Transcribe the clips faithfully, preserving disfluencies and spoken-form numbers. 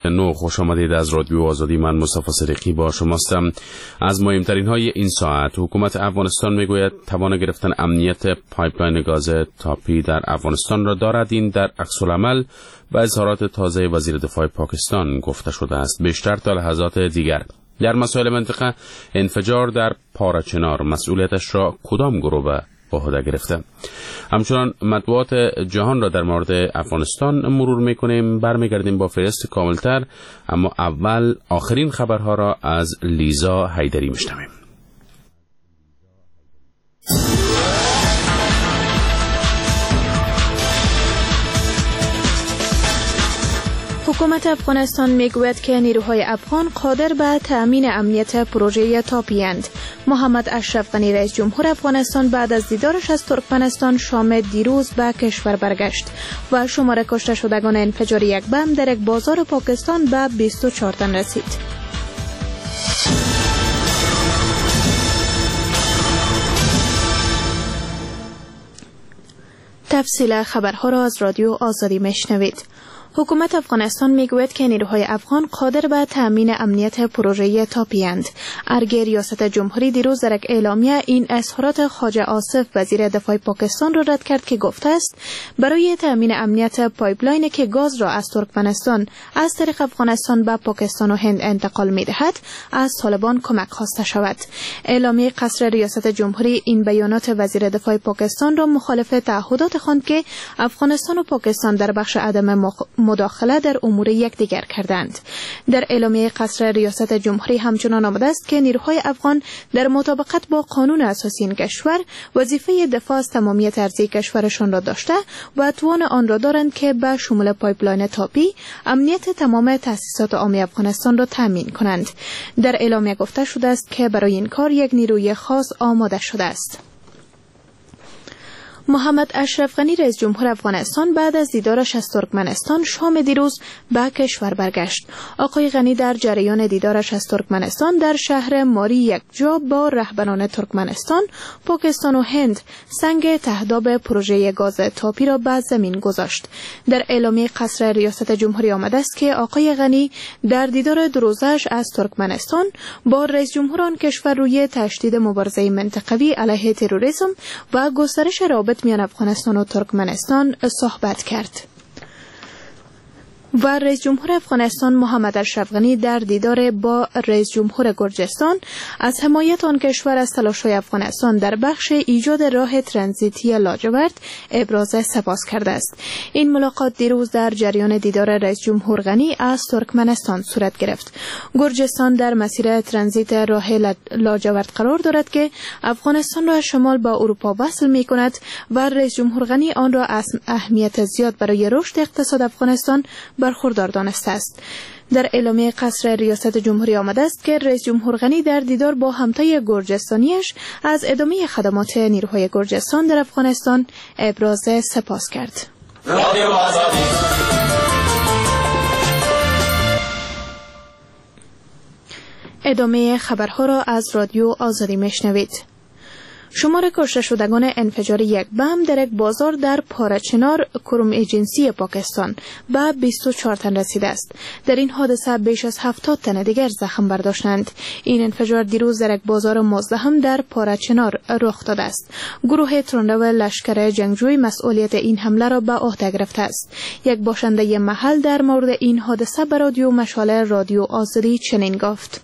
نو خوش آمدید. از رادیو آزادی، من مصطفی صدیقی با شماستم. از مهمترین های این ساعت: حکومت افغانستان میگوید توان گرفتن امنیت پایپلاین گاز تاپی در افغانستان را دارد. این در عکس العمل و اظهارات تازه وزیر دفاع پاکستان گفته شده است. بیشتر تا لحظات دیگر در مسائل منطقه، انفجار در پارچنار مسئولیتش را کدام گروه به عهده گرفته؟ همچنان مطبوعات جهان را در مورد افغانستان مرور میکنیم. برمیگردیم با فهرست کاملتر، اما اول آخرین خبرها را از لیزا حیدری میشنویم. حکومت افغانستان میگوید که نیروهای افغان قادر به تأمین امنیت پروژه تاپی‌اند. محمد اشرف غنی رئیس جمهور افغانستان بعد از دیدارش از ترکمنستان شام دیروز به کشور برگشت و شمار کشته شدگان انفجار یک بم در یک بازار پاکستان به بیست و چهار تن رسید. تفصیل خبرها را از رادیو آزادی میشنوید. حکومت افغانستان میگوید که نیروهای افغان قادر به تأمین امنیت پروژه تاپی‌اند. ارگه ریاست جمهوری دیروز در یک اعلامیه این اظهارات خواجه آصف وزیر دفاع پاکستان را رد کرد که گفته است برای تأمین امنیت پایپلاین که گاز را از ترکمنستان از طریق افغانستان به پاکستان و هند انتقال می‌دهد از طالبان کمک خواسته شود. اعلامیه قصر ریاست جمهوری این بیانات وزیر دفاع پاکستان را مخالف تعهدات خواند که افغانستان و پاکستان در بخش عدم مخ... مداخله در امور یکدیگر کردند. در اعلامیه قصر ریاست جمهوری همچنان آمده است که نیروهای افغان در مطابقت با قانون اساسی این کشور وظیفه دفاع از تمامیت ارضی کشورشان را داشته و توان آن را دارند که به شمول پایپلاین تاپی امنیت تمام تأسیسات عامی افغانستان را تامین کنند. در اعلامیه گفته شده است که برای این کار یک نیروی خاص آماده شده است. محمد اشرف غنی رئیس جمهور افغانستان بعد از دیدارش از ترکمنستان شام دیروز به کشور برگشت. آقای غنی در جریان دیدارش از ترکمنستان در شهر ماری یکجا با رهبران ترکمنستان، پاکستان و هند سنگ تهداب پروژه گاز تاپی را به زمین گذاشت. در اعلامیه قصر ریاست جمهوری آمده است که آقای غنی در دیدار دو روزه‌اش از ترکمنستان با رئیس جمهور آن کشور روی تشدید مبارزه منطقوی علیه تروریسم و گسترش رابطه میان افغانستان و ترکمنستان صحبت کرد. و رئیس جمهور افغانستان محمد اشرف غنی در دیدار با رئیس جمهور گرجستان از حمایت آن کشور از تلاش‌های افغانستان در بخش ایجاد راه ترانزیتی لاجورد ابراز سپاس کرده است. این ملاقات دیروز در جریان دیدار رئیس جمهور غنی از ترکمنستان صورت گرفت. گرجستان در مسیر ترانزیت راه لاجورد قرار دارد که افغانستان را از شمال با اروپا وصل می‌کند و رئیس جمهور غنی آن را از اهمیت زیاد برای رشد اقتصاد افغانستان برخوردار دانسته است. در اعلامیه قصر ریاست جمهوری آمده است که رئیس جمهور غنی در دیدار با همتای گرجستانیش از ادامه خدمات نیروهای گرجستان در افغانستان ابراز سپاس کرد. ادامه خبرها را از رادیو آزادی میشنوید. شمار کشته شدگان انفجار یک بم در یک بازار در پارچنار کرم ایجنسی پاکستان به بیست و چهار تن رسیده است. در این حادثه بیش از هفتاد تن دیگر زخم برداشتند. این انفجار دیروز در یک بازار مزدحم در پارچنار رخ داده است. گروه ترندو لشکر جنگجوی مسئولیت این حمله را به عهده گرفته است. یک باشنده محل در مورد این حادثه به رادیو مشعل رادیو آزادی چنین گفت: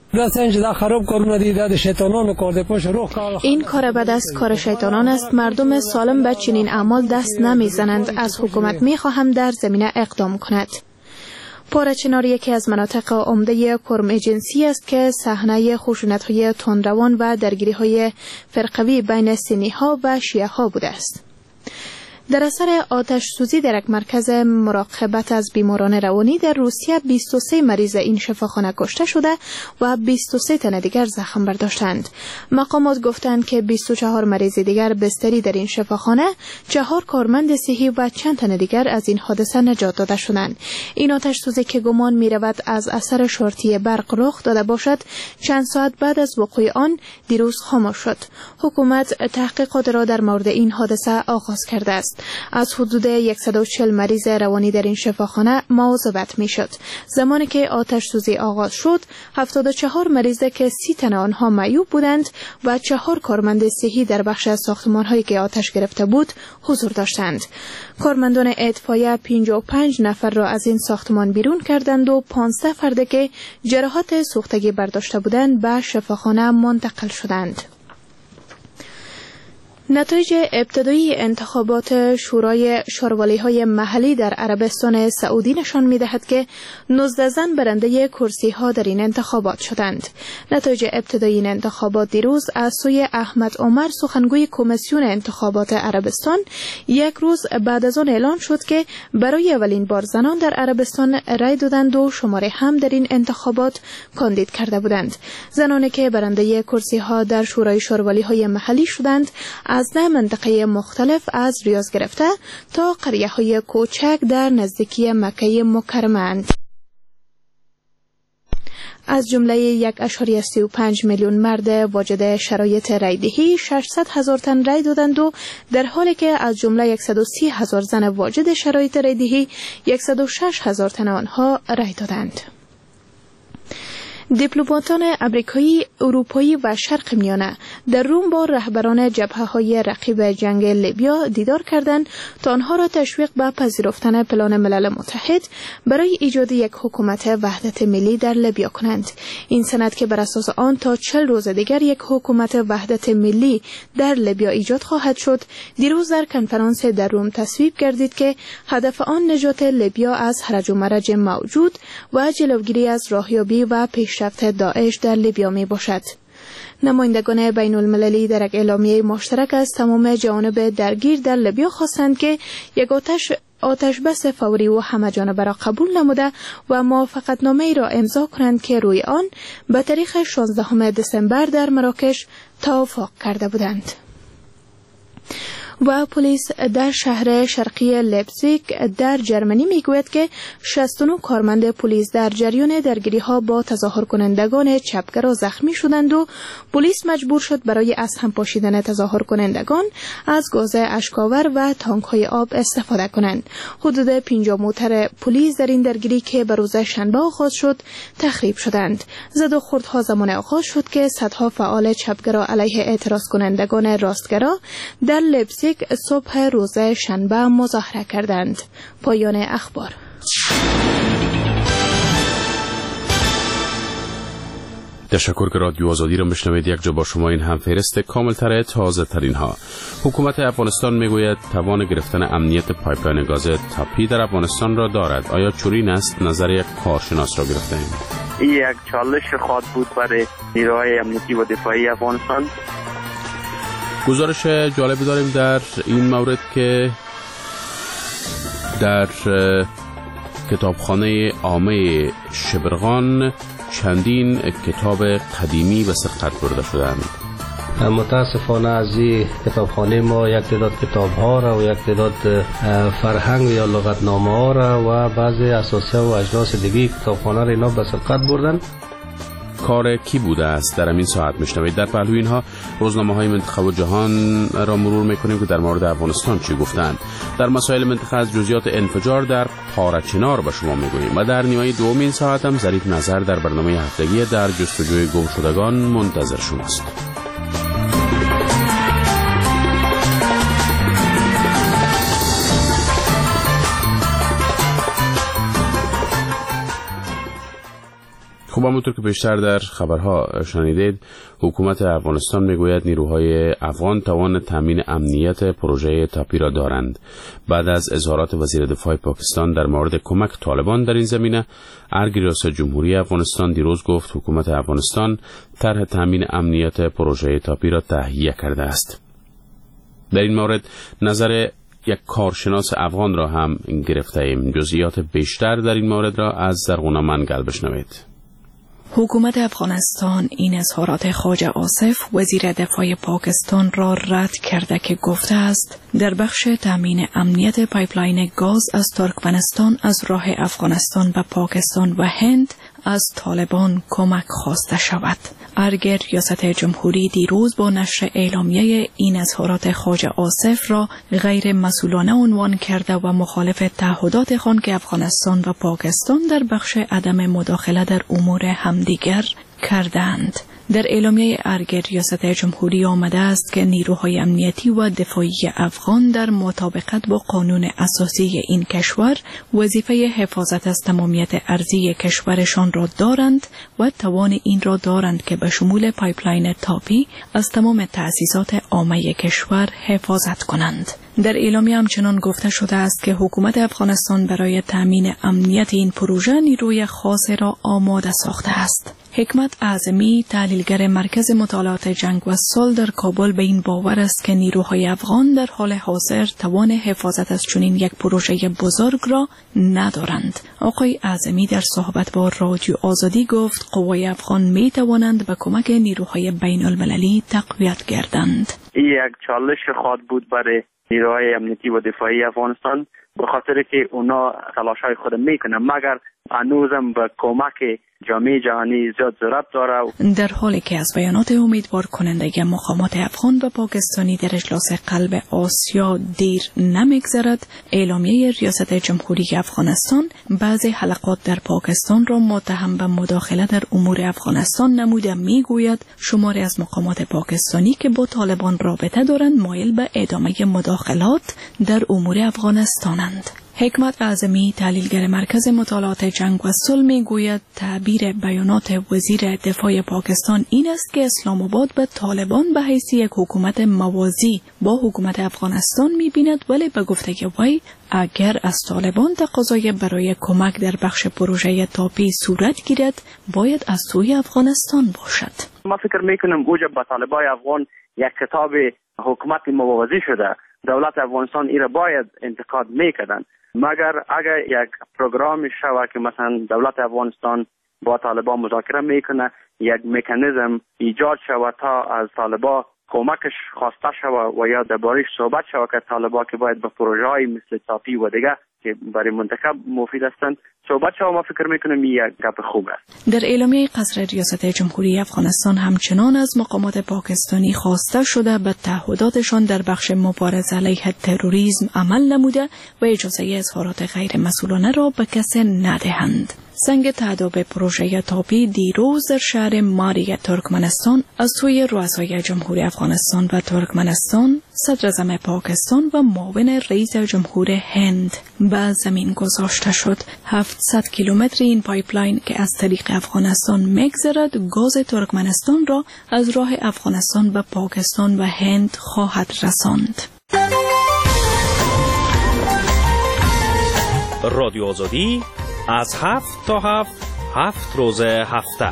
این کار بد است، کار شیطانان است. مردم سالم به چنین اعمال دست نمیزنند. از حکومت میخواهم در زمینه اقدام کند. پارچنار یکی از مناطق عمده کرم ایجنسی است که صحنه خشونت‌های تندروان و درگیری‌های فرقوی بین سنی‌ها و شیعه‌ها بوده است. در اثر آتش سوزی در یک مرکز مراقبت از بیماران روانی در روسیه بیست و سه مریض این شفاخانه کشته شده و بیست و سه تن دیگر زخم برداشتند. مقامات گفتند که بیست و چهار مریض دیگر بستری در این شفاخانه، چهار کارمند صحی و چند تن دیگر از این حادثه نجات داده شدند. این آتش سوزی که گمان می رود از اثر شورتی برق رخ داده باشد، چند ساعت بعد از وقوع آن دیروز خاموش شد. حکومت تحقیقات را در مورد این حادثه آغاز کرده است. است. از حدود صد و چهل مریض روانی در این شفاخانه مواظبت میشد. زمانی که آتش سوزی آغاز شد، هفتاد و چهار مریض که سی تن آنها معیوب بودند و چهار کارمند صحی در بخش از ساختمان‌هایی که آتش گرفته بود حضور داشتند. کارمندان اطفائیه پنجاه و پنج نفر را از این ساختمان بیرون کردند و پانزده فرد که جراحات سوختگی برداشته بودند به شفاخانه منتقل شدند. نتایج ابتدایی انتخابات شورای شاروالی‌های محلی در عربستان سعودی نشان می‌دهد که نوزده زن برنده کرسی‌ها در این انتخابات شدند. نتایج ابتدایی این انتخابات دیروز از سوی احمد عمر، سخنگوی کمیسیون انتخابات عربستان، یک روز بعد از آن اعلام شد که برای اولین بار زنان در عربستان رای دادند و شماره هم در این انتخابات کاندید کرده بودند. زنانی که برنده کرسی‌ها در شورای شاروالی‌های محلی شدند از ده منطقه مختلف از ریاض گرفته تا قریه های کوچک در نزدیکی مکه مکرمه اند. از جمله یک ممیز سی و پنج میلیون مرد واجد شرایط رایدهی، ششصد هزار تن رای دادند و در حالی که از جمله صد و سی هزار زن واجد شرایط رایدهی، صد و شش هزار تن آنها رای دادند. دیپلماتان امریکایی، اروپایی و شرق میانه در روم با رهبران جبهه‌های رقیب جنگ لیبیا دیدار کردند تا آنها را تشویق به پذیرفتن پلان ملل متحد برای ایجاد یک حکومت وحدت ملی در لیبیا کنند. این سند که بر اساس آن تا چهل روز دیگر یک حکومت وحدت ملی در لیبیا ایجاد خواهد شد، دیروز در کنفرانس در روم تصویب گردید که هدف آن نجات لیبیا از هرج و مرج موجود و جلوگیری از راهیابی و پیش رفت داعش در لیبیا می باشد. نمایندگان بین المللی در یک اعلامیه مشترک از تمام جوانب درگیر در لیبیا خواستند که یک آتش آتش بس فوری و همه جانبه را قبول نموده و موافقتنامه ای را امضا کنند که روی آن به تاریخ شانزدهم دسامبر در مراکش توافق کرده بودند. و پلیس در شهر شرقی لیپزیگ در جرمنی میگوید که شصت و نه کارمند پلیس در جریان درگیری ها با تظاهر کنندگان چپگرا زخمی شدند و پلیس مجبور شد برای از هم پاشیدن تظاهر کنندگان از گاز اشک‌آور و تانک های آب استفاده کنند. حدود پنجاه موتر پلیس در این درگیری که به روز شنبه آغاز شد تخریب شدند. زد و خوردها زمان آغاز شد که صدها فعال چپگرا علیه اعتراض کنندگان راستگرا در لیپزیگ صبح روز شنبه مظاهره کردند. پایان اخبار. تشکر که رادیو آزادی را میشنوید. یک جا با شما این هم فهرست کاملتر تازه ترین ها. حکومت افغانستان میگوید توان گرفتن امنیت پایپلاین گاز تاپی در افغانستان را دارد. آیا چنین است؟ نظر یک کارشناس را گرفته‌ایم. این یک چالش خواهد بود برای نیروهای امنیتی و دفاعی افغانستان. گزارش جالبی داریم در این مورد که در کتابخانه عامه شبرغان چندین کتاب قدیمی به سرقت برده شدند. متاسفانه از این کتابخانه ما یک تعداد کتاب ها را و یک تعداد فرهنگ یا لغتنامه ها را و بعضی اساسه و اجناس دیگه کتابخانه را اینا به سرقت بردن. کار کی بوده است در همین ساعت میشنوید. در پهلوی اینها روزنامه های منطقه و جهان را مرور میکنیم که در مورد افغانستان چی گفتند. در مسائل منطقه از جزئیات انفجار در پارچنار به شما میگوییم و در نیمه دوم این ساعت هم ظریف نظر در برنامه هفتگی در جستجوی گم شدگان منتظر شماست. خب همونطور که بیشتر در خبرها شنیدید، حکومت افغانستان میگوید نیروهای افغان توان تامین امنیت پروژه تاپی را دارند. بعد از اظهارات وزیر دفاع پاکستان در مورد کمک طالبان در این زمینه، ارگ ریاست جمهوری افغانستان دیروز گفت حکومت افغانستان طرح تامین امنیت پروژه تاپی را تهیه کرده است. در این مورد نظر یک کارشناس افغان را هم گرفته ایم. جزئیات بیشتر در این مورد را از زرغونه منگل بشنوید. حکومت افغانستان این اظهارات خواجه آصف وزیر دفاع پاکستان را رد کرده که گفته است در بخش تامین امنیت پایپلاین گاز از ترکمنستان از راه افغانستان و پاکستان و هند از طالبان کمک خواسته شود. ارگ ریاست جمهوری دیروز با نشر اعلامیه این اظهارات خواجه آصف را غیر مسئولانه عنوان کرده و مخالف تعهدات خود که افغانستان و پاکستان در بخش عدم مداخله در امور همدیگر کردند. در اعلامیه ارگ ریاست جمهوری آمده است که نیروهای امنیتی و دفاعی افغان در مطابقت با قانون اساسی این کشور وظیفه حفاظت از تمامیت ارضی کشورشان را دارند و توان این را دارند که به شمول پایپلاین تاپی از تمام تأسیسات عامه کشور حفاظت کنند. در اعلامیه همچنان گفته شده است که حکومت افغانستان برای تأمین امنیت این پروژه نیروی خاص را آماده ساخته است. حکمت اعظمی، تحلیلگر مرکز مطالعات جنگ و صلح در کابل، به این باور است که نیروهای افغان در حال حاضر توان حفاظت از چنین یک پروژه بزرگ را ندارند. آقای اعظمی در صحبت با رادیو آزادی گفت قوای افغان می توانند به کمک نیروهای بین المللی تقویت گردند. این یک چالش خواهد بود برای نیروهای امنیتی و دفاعی افغانستان، به خاطر که اونا تلاش‌های خود میکنن، مگر هنوزم به کمک جامعه جهانی زیاد ضرورت داره. در حالی که از بیانات امیدوار کننده مقامات افغان و پاکستانی در اجلاس قلب آسیا دیر نمیگذرد، اعلامیه ریاست جمهوری افغانستان بعضی حلقات در پاکستان را متهم به مداخله در امور افغانستان نموده میگوید شماری از مقامات پاکستانی که با طالبان رابطه دارند مایل به ادامه مداخلات در امور افغانستانند. حکمت اعظمی، تحلیلگر مرکز مطالعات جنگ و صلح، میگوید تعبیر بیانات وزیر دفاع پاکستان این است که اسلام آباد به طالبان به حیث یک حکومت موازی با حکومت افغانستان می‌بیند، ولی به گفته وی اگر از طالبان تقاضای برای کمک در بخش پروژه تاپی صورت گیرد باید از سوی افغانستان باشد. ما فکر میکنم اوجا با طالبای افغان یک کتاب حکومت موازی شده، دولت افغانستان ایره باید انتقاد میکردن، مگر اگر یک پروگرام شود که مثلا دولت افغانستان با طالبان مذاکره میکنه، یک مکانیزم ایجاد شود تا از طالبان کمکش خواسته شود و یا درباره‌اش صحبت شود که طالبان که باید به پروژه‌های مثل تاپی و دیگه که برای منطقه مفید هستند صحبت شود، ما فکر میکنم این یک گپ خوب است. در اعلامیه قصر ریاست جمهوری افغانستان همچنان از مقامات پاکستانی خواسته شده به تعهداتشان در بخش مبارزه علیه تروریسم عمل نموده و اجازه اظهارات غیر مسئولانه را به کسی ندهند. سنگ تعداب پروژه تاپی دیروز در شهر ماری ترکمنستان از سوی رؤسای جمهوری افغانستان و ترکمنستان، صدراعظم پاکستان و معاون رئیس جمهور هند به زمین گذاشته شد. هفتصد کیلومتر این پایپلاین که از طریق افغانستان می‌گذرد گاز ترکمنستان را از راه افغانستان به پاکستان و هند خواهد رساند. رادیو آزادی از هفت تا هفت هفت روز هفته.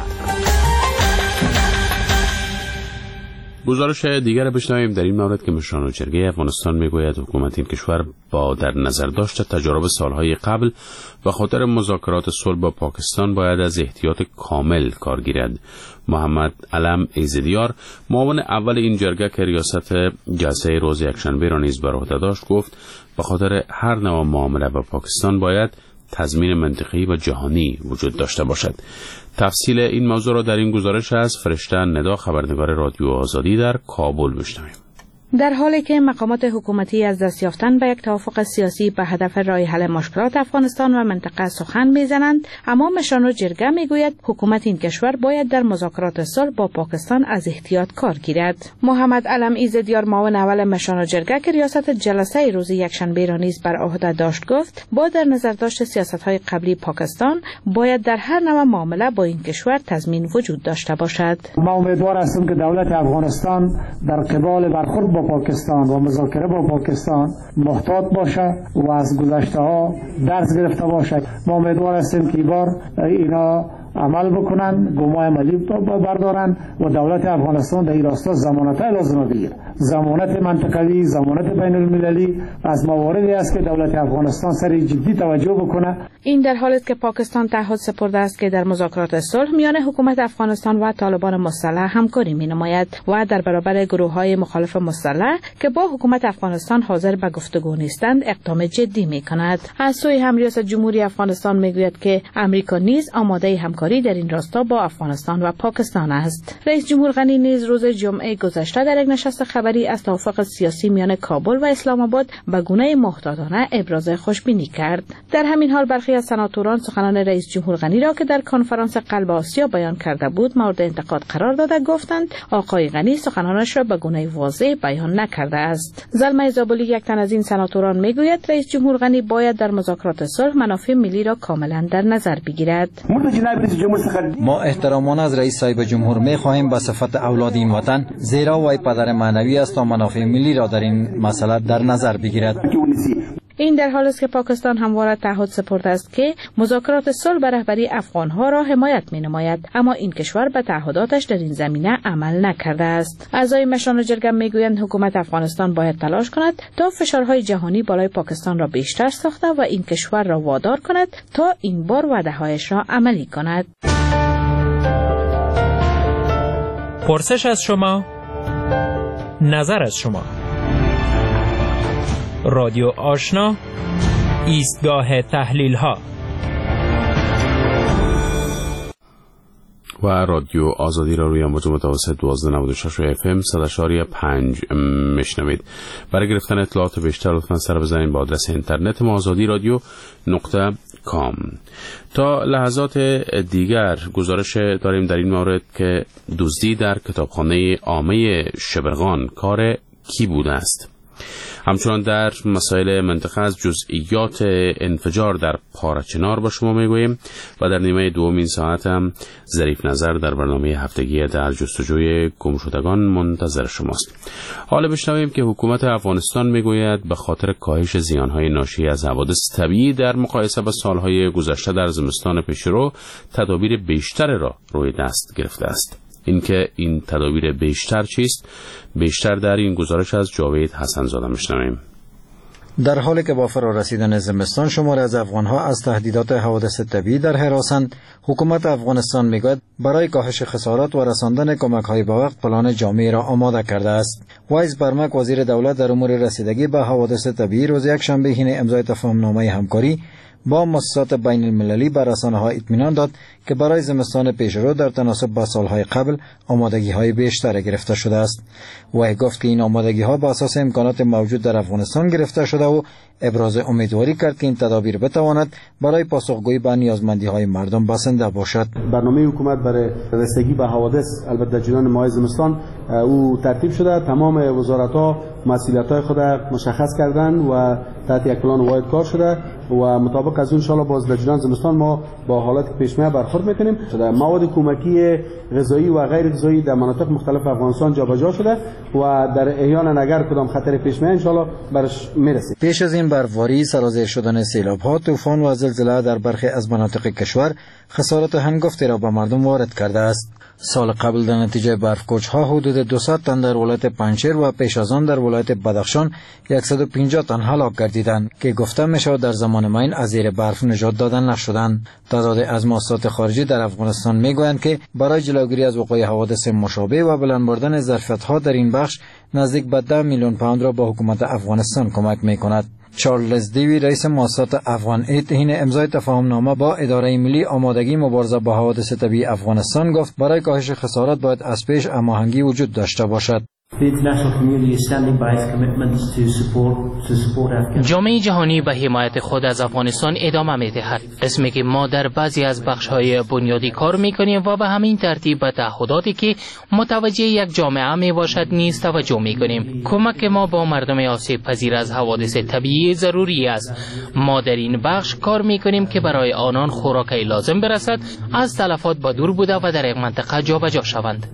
گزارش دیگر بشنویم در این مورد که مشران جرگه افغانستان میگوید حکومت این کشور با در نظر داشت تجارب سالهای قبل و خاطر مذاکرات صلح با پاکستان باید از احتیاط کامل کار گیرد. محمد علم ایزدیار، معاون اول این جرگه که ریاست جلسه روز یکشنبه را نیز بر عهده داشت، گفت به خاطر هر نوع معامله با پاکستان باید تضمین منطقی و جهانی وجود داشته باشد. تفصیل این موضوع را در این گزارش از فرشته ندا، خبرنگار رادیو آزادی در کابل، بشنویم. در حالی که مقامات حکومتی از دست یافتن به یک توافق سیاسی به هدف رای حل مشکلات افغانستان و منطقه سخن میزنند، اما مشران جرگه میگوید حکومت این کشور باید در مذاکرات صلح با پاکستان از احتیاط کار گیرد. محمد علم ایزدیار، معاون اول مشران جرگه که ریاست جلسه روز یکشنبه را نیز بر عهده داشت، گفت با در نظر داشت سیاست‌های قبلی پاکستان باید در هر نوع معامله با این کشور تضمین وجود داشته باشد. ما امیدوار هستیم که دولت افغانستان در قبال برخورد با پاکستان و مذاکره با پاکستان محتاط باشه و از گذشته ها درس گرفته باشه. ما امیدوار هستیم که این بار اینا عمل بکنن، گمای عملی بردارن و دولت افغانستان در این راستا ضمانت لازم بگیره. ضمانت منطقوی، ضمانت بین المللی از مواردی است که دولت افغانستان سر جدی توجه بکنه. این در حالی است که پاکستان تعهد سپرده است که در مذاکرات صلح میان حکومت افغانستان و طالبان مسلح همکاری می‌نماید و در برابر گروه‌های مخالف مسلح که با حکومت افغانستان حاضر به گفتگو نیستند اقدام جدی می‌کند. از سوی هم ریاست جمهوری افغانستان میگوید که امریکا نیز آماده همکاری همکاری در این راستا با افغانستان و پاکستان است. رئیس جمهور غنی نیز روز جمعه گذشته در یک نشست خبری از توافق سیاسی میان کابل و اسلام آباد به گونه محتاطانه ابراز خوشبینی کرد. در همین حال برخی از سناتوران سخنان رئیس جمهور غنی را که در کنفرانس قلب آسیا بیان کرده بود مورد انتقاد قرار داده گفتند آقای غنی سخنانش را به گونه واضح بیان نکرده است. زلمه زابلی یک تن از این سناتوران میگوید رئیس جمهور غنی باید در مذاکرات صلح منافع ملی را کاملا در نظر بگیرد. ما احترامانه از رئیس صاحب جمهور می‌خواهیم به صفت اولاد این وطن، زیرا وی پدر معنوی است تا منافع ملی را در این مسئله در نظر بگیرد. این در حالی است که پاکستان همواره تعهد سپرده است که مذاکرات صلح به رهبری افغان‌ها را حمایت می‌نماید، اما این کشور به تعهداتش در این زمینه عمل نکرده است. اعضای مشان جرگه می‌گویند حکومت افغانستان باید تلاش کند تا فشارهای جهانی بالای پاکستان را بیشتر ساخته و این کشور را وادار کند تا این بار وعده‌هایش را عملی کند. پرسش از شما، نظر از شما. رادیو آشنا، ایستگاه تحلیل ها. و رادیو آزادی را روی امواج متوسط دوازده نود و شش اف ام صد و چهار پنج میشنوید. برای گرفتن اطلاعات بیشتر لطفاً سر بزنید به آدرس اینترنت ما آزادی رادیو نقطه کام. تا لحظات دیگر گزارش داریم در این مورد که دزدی در کتابخانه عامه شبرغان کار کی بوده است. همچنان در مسائل منطقه از جزئیات انفجار در پارچنار با شما میگوییم و در نیمه دوم این ساعت هم ظریف نظر در برنامه هفتگی در جستجوی گمشدگان منتظر شماست. حالا بشنویم که حکومت افغانستان میگوید به خاطر کاهش زیانهای ناشی از حوادث طبیعی در مقایسه با سالهای گذشته در زمستان پیشرو تدابیر بیشتر را روی دست گرفته است. اینکه این تدابیر بیشتر چیست؟ بیشتر در این گزارش از جاوید حسن زاده میشنویم. در حالی که با فرا رسیدن زمستان شماری از افغانها از تهدیدات حوادث طبیعی در هراسند، حکومت افغانستان میگوید برای کاهش خسارات و رساندن کمک‌های به وقت پلان جامع را آماده کرده است. وایس برمک وزیر دولت در امور رسیدگی به حوادث طبیعی روز یکشنبه حین امضای تفاهم‌نامه همکاری با مؤسسات بین المللی بر رسانه‌ها اطمینان داد که برای زمستان پیشرو در تناسب با سالهای قبل آمادگی‌های بیشتر گرفته شده است. وی گفت که این آمادگی‌ها بر اساس امکانات موجود در افغانستان گرفته شده و ابراز امیدواری کرد که این تدابیر بتواند برای پاسخگویی به نیازمندی‌های مردم بسنده باشد. برنامه حکومت برای رسیدگی به حوادث البته در جریان ماه زمستان او ترتیب شده. تمام وزارت‌ها مسئولیت‌های خود مشخص کردند و تحت یک پلان واحد کار شده و مطابق از اون ان شاء الله باز در جریان زمستان ما با حالات که پیش میاد برخورد میکنیم. مواد کمکی غذایی و غیر غذایی در مناطق مختلف افغانستان جابجا شده و در احیانا اگر کدام خطر پیش میاد ان شاء الله برش میرسیم. پیش از این برفباری، سرازیر شدن سیلاب‌ها، طوفان و زلزله در برخی از مناطق کشور خسارات هنگفتی را به مردم وارد کرده است. سال قبل در نتیجه برف‌کوچ‌ها حدود دویست تن در ولایت پنجشیر و پیش از آن در ولایت بدخشان صد و پنجاه تن هلاک گردیدند که گفته میشود در زمان معین از زیر برف نجات دادن نشدند. تعداد از مؤسسات خارجی در افغانستان میگویند که برای جلوگیری از وقوع حوادث مشابه و بلند بردن ظرفیت‌ها در این بخش نزدیک به ده میلیون پوند را به حکومت افغانستان کمک میکند. چارلز دیوی رئیس مؤسسات افغان اید حین امضای تفاهم‌نامه با اداره ملی آمادگی مبارزه با حوادث طبیعی افغانستان گفت برای کاهش خسارات باید از پیش هماهنگی وجود داشته باشد. جامعه جهانی به حمایت خود از افغانستان ادامه می‌دهد. اسمی که ما در بعضی از بخش‌های بنیادی کار می‌کنیم و به همین ترتیب به تعهداتی که متوجه یک جامعه میباشد نیز توجه می‌کنیم. کمک ما با مردم آسیب پذیر از حوادث طبیعی ضروری است. ما در این بخش کار می‌کنیم که برای آنان خوراکی لازم برسد، از تلفات به دور بوده و در یک منطقه جابجا شوند.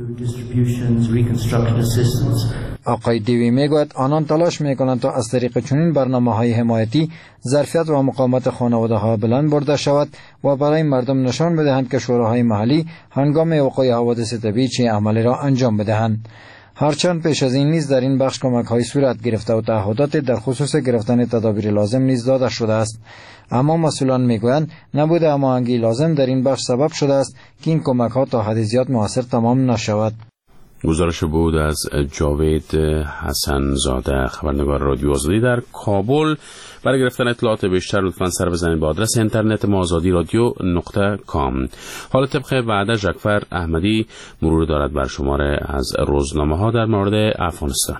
آقای دیوی میگوید آنان تلاش میکنند تا از طریق چنین برنامه‌های حمایتی ظرفیت و مقاومت خانواده‌ها بلند برده شود و برای مردم نشان بدهند که شوراهای محلی هنگام وقوع حوادث طبیعی چه عملی را انجام بدهند. هرچند پیش از این نیز در این بخش کمک‌های صورت گرفته و تعهدات در خصوص گرفتن تدابیر لازم نیز داده شده است، اما مسئولان میگویند نبود هماهنگی لازم در این بخش سبب شده است که این کمک‌ها تا حد زیاد مؤثر تمام نشود. گزارش بود از جاوید حسن زاده، خبرنگار رادیو آزادی در کابل. برای گرفتن اطلاعات بیشتر لطفاً سر بزنید به آدرس اینترنت ما آزادی رادیو نقطه کام. حالا طبق وعده ژاکفر احمدی مرور دارد بر شماره از روزنامه ها در مورد افغانستان.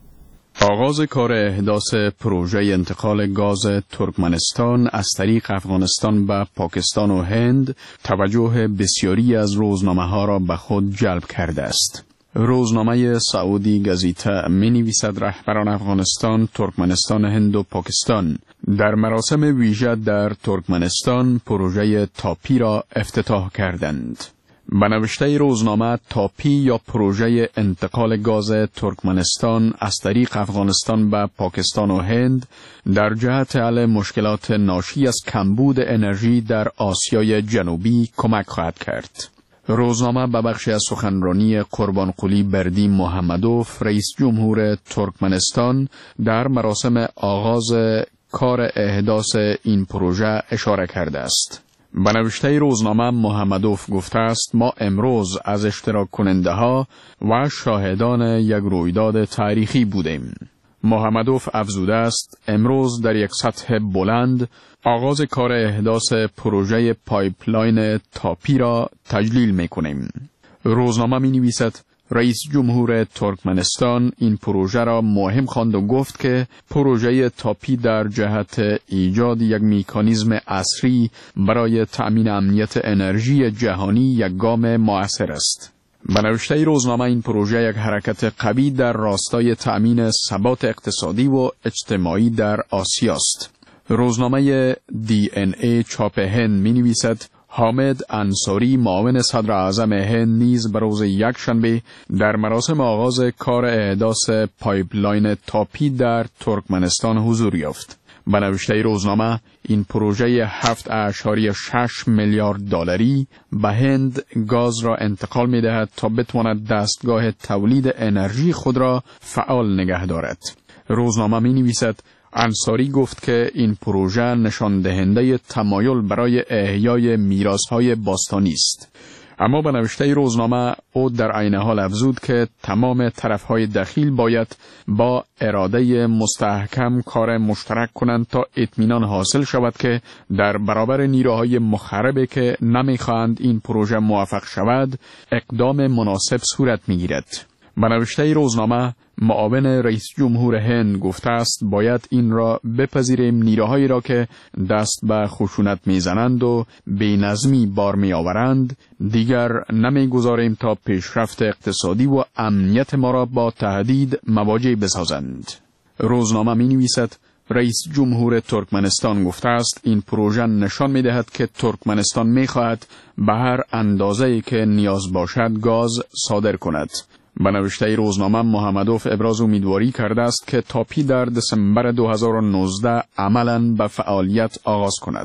آغاز کار احداث پروژه انتقال گاز ترکمنستان از طریق افغانستان به پاکستان و هند توجه بسیاری از روزنامه ها را به خود جلب کرده است. روزنامه سعودی گزیته می نویسد رهبران افغانستان، ترکمنستان، هند و پاکستان در مراسم ویژه در ترکمنستان پروژه تاپی را افتتاح کردند. به نوشته روزنامه، تاپی یا پروژه انتقال گاز ترکمنستان از طریق افغانستان به پاکستان و هند در جهت حل مشکلات ناشی از کمبود انرژی در آسیای جنوبی کمک خواهد کرد. روزنامه به بخش از سخنرانی قربانقلی بردی محمدوف، رئیس جمهور ترکمنستان، در مراسم آغاز کار احداث این پروژه اشاره کرده است. به نوشته روزنامه محمدوف گفته است ما امروز از اشتراک کننده ها و شاهدان یک رویداد تاریخی بودیم. محمدوف افزوده است امروز در یک سطح بلند آغاز کار احداث پروژه پایپلاین تاپی را تجلیل می کنیم. روزنامه می نویسد رئیس جمهور ترکمنستان این پروژه را مهم خواند و گفت که پروژه تاپی در جهت ایجاد یک مکانیزم عصری برای تأمین امنیت انرژی جهانی یک گام مؤثر است. به نوشته روزنامه این پروژه یک حرکت قوی در راستای تأمین ثبات اقتصادی و اجتماعی در آسیا است. روزنامه دی ان ای چاپ هند می نویسد حامد انصاری معاون صدر اعظم هند نیز به روز یکشنبه در مراسم آغاز کار احداث پایپلاین تاپی در ترکمنستان حضور یافت. به نوشته روزنامه این پروژه هفت اعشاریه شش میلیارد دلاری به هند گاز را انتقال می دهد تا بتواند دستگاه تولید انرژی خود را فعال نگه دارد. روزنامه می نویسد انصاری گفت که این پروژه نشان دهنده تمایل برای احیای میراث‌های باستانی است. اما به نوشته روزنامه او در عین حال افزود که تمام طرف‌های دخیل باید با اراده مستحکم کار مشترک کنند تا اطمینان حاصل شود که در برابر نیروهای مخربی که نمی‌خواهند این پروژه موفق شود اقدام مناسب صورت می‌گیرد. به نوشته روزنامه معاون رئیس جمهور هند گفته است باید این را بپذیریم نیروهایی را که دست به خشونت میزنند و بی‌نظمی بار میآورند دیگر نمیگذاریم تا پیشرفت اقتصادی و امنیت ما را با تهدید مواجه بسازند. روزنامه می نویسد رئیس جمهور ترکمنستان گفته است این پروژه نشان می دهد که ترکمنستان می خواهد به هر اندازه‌ای که نیاز باشد گاز صادر کند. به نوشته روزنامه محمدوف ابراز امیدواری کرده است که تاپی در دسامبر دو هزار و نوزده عملاً به فعالیت آغاز کند.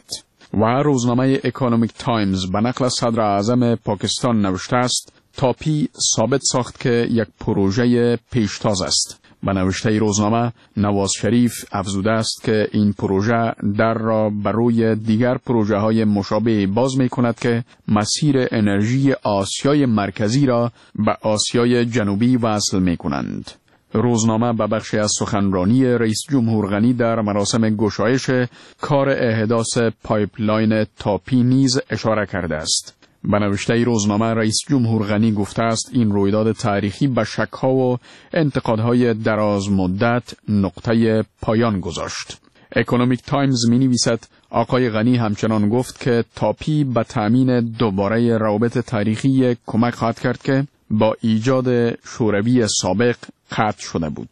و روزنامه اکونومیک تایمز به نقل صدر اعظم پاکستان نوشته است تاپی ثابت ساخت که یک پروژه پیشتاز است. به نوشته روزنامه نواز شریف افزوده است که این پروژه در را بر روی دیگر پروژه های مشابه باز می کند که مسیر انرژی آسیای مرکزی را به آسیای جنوبی وصل می کنند. روزنامه به بخشی از سخنرانی رئیس جمهور غنی در مراسم گشایش کار احداث پایپلاین تاپی نیز اشاره کرده است. به نوشته روزنامه رئیس جمهور غنی گفته است این رویداد تاریخی به شک‌ها و انتقادهای دراز مدت نقطه پایان گذاشت. اکونومیک تایمز می نویسد آقای غنی همچنان گفت که تاپی به تأمین دوباره روابط تاریخی کمک خواهد کرد که با ایجاد شوروی سابق قطع شده بود.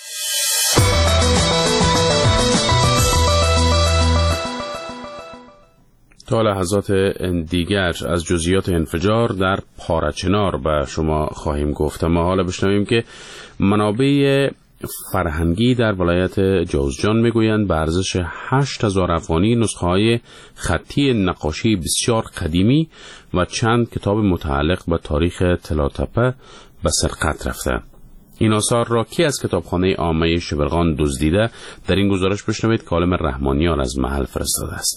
تا لحظات دیگر از جزئیات انفجار در پارچنار به شما خواهیم گفت. ما حالا بشنویم که منابع فرهنگی در ولایت جوزجان میگویند به ارزش هشت هزار افغانی نسخه‌های خطی نقاشی بسیار قدیمی و چند کتاب متعلق به تاریخ طلاتپه به سرقت رفته. این آثار را کی از کتابخانه عامه شبرغان دزدیده؟ در این گزارش بشنوید که عالم رحمانیان از محل فرستاده است.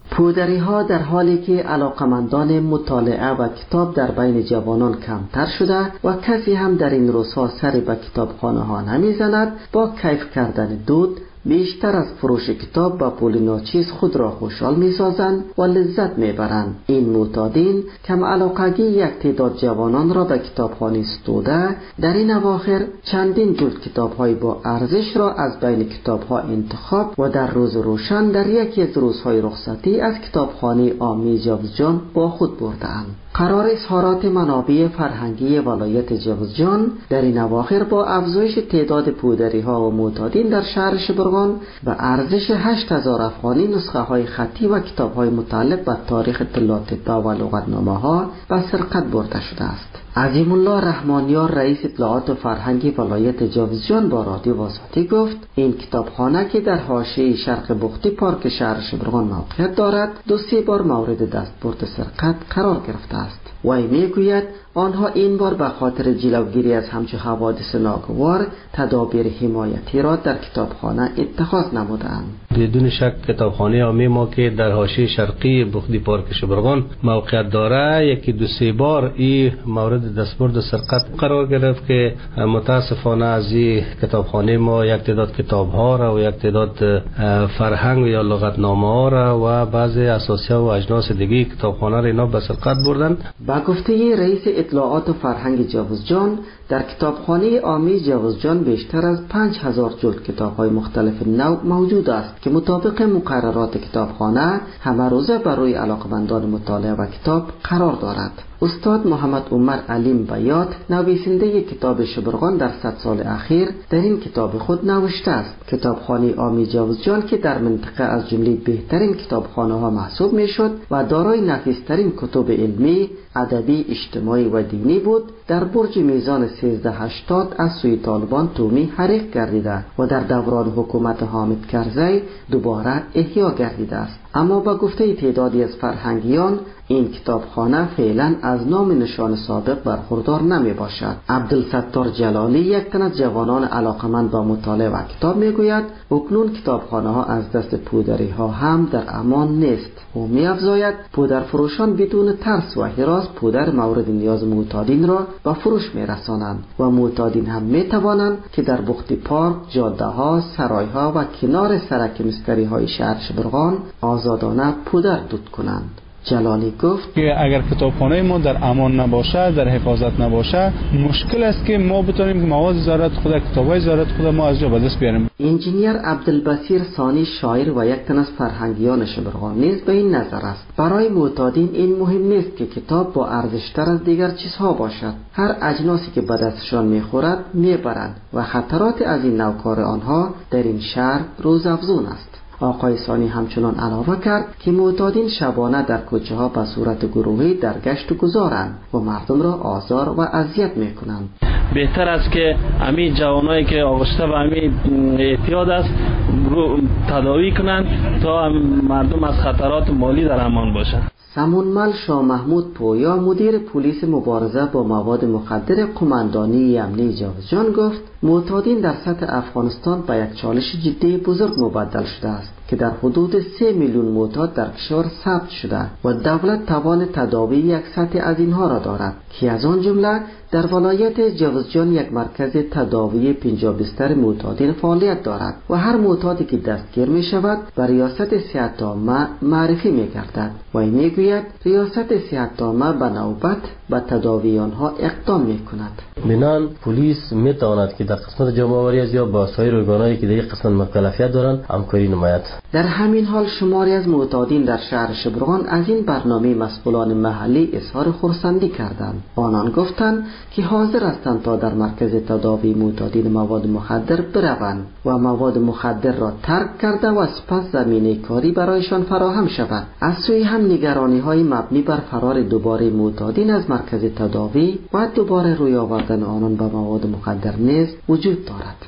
پودری ها در حالی که علاقمندان مطالعه و کتاب در بین جوانان کمتر شده و کسی هم در این روزها سر به کتابخانه ها نمی زند، با کیف کردن دود بیشتر از فروش کتاب با پول ناچیز خود را خوشحال می سازند و لذت می برند. این معتادین کم علاقگی یک تعداد جوانان را به کتابخانه ستوده در این اواخر چندین جلد کتاب های با ارزش را از بین کتاب ها انتخاب و در روز روشن در یکی از روزهای رخصتی از کتابخانه عامی جوزجان با خود بردند. قرار اظهارات منابع فرهنگی ولایت جوزجان در این اواخر با افزایش تعداد پودری ها و معتادین در شهر شبرغان و ارزش هشت هزار افغانی نسخه های خطی و کتاب های متعلق به تاریخ طلات‌طبع و لغتنامه ها به سرقت برده شده است. عظیم الله رحمانیار رئیس اطلاعات و فرهنگی ولایت جوزجان با رادیو آزادی گفت این کتابخانه که در حاشیه شرق بختی پارک شهر شبرغان موقعیت دارد دو سه بار مورد دستبرد سرقت قرار گرفته است. وی میگوید آنها این بار به خاطر جلوگیری از همچو حوادث ناگوار تدابیر حمایتی را در کتابخانه اتخاذ نمودند. بدون شک کتابخانه عامی ما که در حاشیه شرقی بختی پارک شبرغان موقعیت دارد یکی دو سه بار این مورد دستبرد سرقت قرار گرفت که متاسفانه از این کتابخانه ما یک تعداد کتاب ها را و یک تعداد فرهنگ یا لغتنامه ها را و بعضی اساسیا و اجناس دیگه کتابخانه را اینا به سرقت بردند. با گفته رئیس اطلاعات و فرهنگ جوزجان در کتابخانه عامی جوزجان بیشتر از پنج هزار جلد کتاب‌های مختلف نوع موجود است که مطابق مقررات کتابخانه همه روزه برای علاقمندان مطالعه و کتاب قرار دارد. استاد محمد عمر علیم بیات نویسنده کتاب شبرغان در صد سال اخیر در این کتاب خود نوشته است کتابخانه عامی جوزجان که در منطقه از جمله بهترین کتابخانه ها محسوب می شد و دارای نفیسترین کتب علمی، ادبی، اجتماعی و دینی بود در برج میزان سیزده هشتاد از سوی طالبان تومی حریق گردیده و در دوران حکومت حامد کرزی دوباره احیا گردیده است. اما با گفته تعدادی از فرهنگیان این کتابخانه فعلا از نام نشان سابق برخوردار نمی باشد. عبدالستار جلالی یک تن از جوانان علاقمند با مطالعه و کتاب می گوید اکنون کتابخانه ها از دست پودری ها هم در امان نیست و می افزاید پودر فروشان بدون ترس و هراس پودر مورد نیاز معتادین را به فروش می رسانند و معتادین هم می توانند که در بخت پارک، جاده ها، سرای ها و کنار سرک مسکری های شهر شبرغان آزادانه پودر دود کنند. جلالی گفت که اگر کتابخانه ما در امان نباشه، در حفاظت نباشه، مشکل است که ما بتونیم مواد زیارت خود، کتابای زیارت خود ما از جا به دست بیاریم. انجینیر عبدالبصیر ثانی شاعر و یک تن از فرهنگیان شبرغان نیز به این نظر است برای معتادین این مهم نیست که کتاب با ارزشتر از دیگر چیزها باشد. هر اجناسی که به دستشان میخورد میبرند و خطرات از این نوکار آنها در این شهر روزافزون است. آقای ثانی همچنان علاوه کرد که معتادین شبانه در کوچه ها به صورت گروهی در گشت گذارند و مردم را آزار و اذیت میکنند. بهتر است که همین جوانایی که آغشته به همین اعتیاد است رو تداوی کنند تا مردم از خطرات مالی در امان باشند. سمونمل شاه محمود پویا مدیر پلیس مبارزه با مواد مخدر قماندانی امنی جوزجان گفت معتادین در سطح افغانستان به یک چالش جدی بزرگ مبدل شده است که در حدود سه میلیون معتاد در کشور ثبت شده و دولت توان تداوی یک سطح از اینها را دارد که از آن جمله در ولایت جوزجان یک مرکز تداوی پنجاه بستر معتادین فعالیت دارد و هر معتادی که دستگیر می شود به ریاست صحت عامه معرفی می گردد و این می گوید ریاست صحت عامه به نوبت به تداوی آنها اقدام می کند. منان پلیس می تواند که در قسمت جامعه آوری از یا با سایر ارگانهایی که در یک قسمت مکلفیت دارند همکاری نماید. در همین حال شماری از معتادین در شهر شبرغان از این برنامه مسئولان محلی اظهار خرسندی کردند. آنان گفتند که حاضر هستند تا در مرکز تداوی معتادین مواد مخدر بروند و مواد مخدر را ترک کرده و سپس زمینه کاری برایشان فراهم شود. از سوی هم نگرانی های مبنی بر فرار دوباره معتادین از مرکز تداوی و دوباره روی آوردن آنان به مواد مخدر نیز وجود دارد.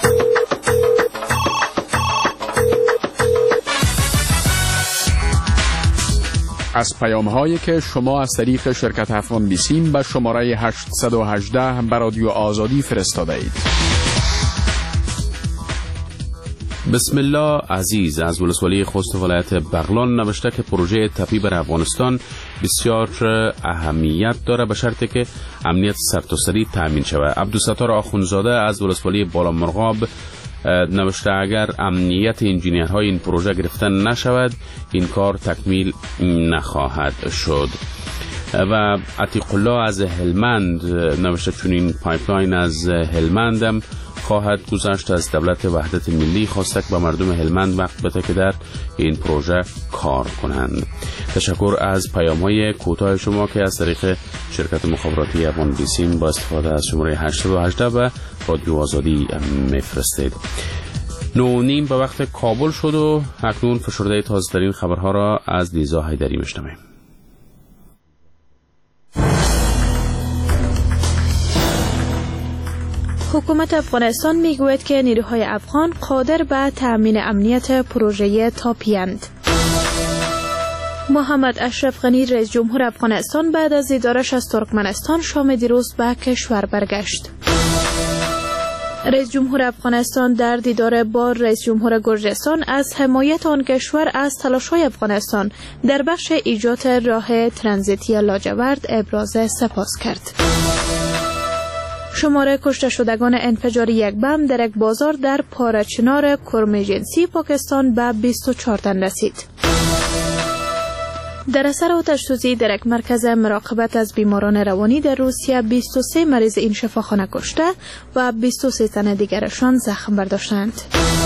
از پیام هایی که شما از طریق شرکت افغان بیسیم به شماره هشتصد و هجده به رادیو آزادی فرستاده اید. بسم الله عزیز از ولسوالی خوست ولایت بغلان نوشته که پروژه تپی بر افغانستان بسیار اهمیت داره به شرطی که امنیت سرتاسری تامین شود. عبدالستار آخونزاده از ولسوالی بالامرغاب نوشته اگر امنیت انجینیرهای این پروژه گرفته نشود این کار تکمیل نخواهد شد. و عتیق الله از هلمند نوشته چون این پایپلاین از هلمند هم خواهد گذشت از دولت وحدت ملی خواسته که به مردم هلمند وقت بده که در این پروژه کار کنند. تشکر از پیام‌های کوتاه شما که از طریق شرکت مخابراتی افغان بیسیم با استفاده از شماره هشت هشت به رادیو آزادی میفرستید. نو نیم به وقت کابل شد و اکنون فشرده تازه‌ترین خبرها را از لیزا حیدری میشنویم. حکومت افغانستان میگوید که نیروهای افغان قادر به تأمین امنیت پروژه تاپی‌اند. محمد اشرف غنی رئیس جمهور افغانستان بعد از دیدارش از ترکمنستان شام دیروز به کشور برگشت. رئیس جمهور افغانستان در دیدار با رئیس جمهور گرجستان از حمایت آن کشور از تلاش‌های افغانستان در بخش ایجاد راه ترانزیتی لاجورد ابراز سپاس کرد. شماره کشته شدگان انفجار یک بم در یک بازار در پارچنار کرمجنسی پاکستان به بیست و چهار تن رسید. در اثر آتش‌سوزی در یک مرکز مراقبت از بیماران روانی در روسیه بیست و سه مریض این شفاخانه کشته و بیست و سه تن دیگرشان زخم برداشتند.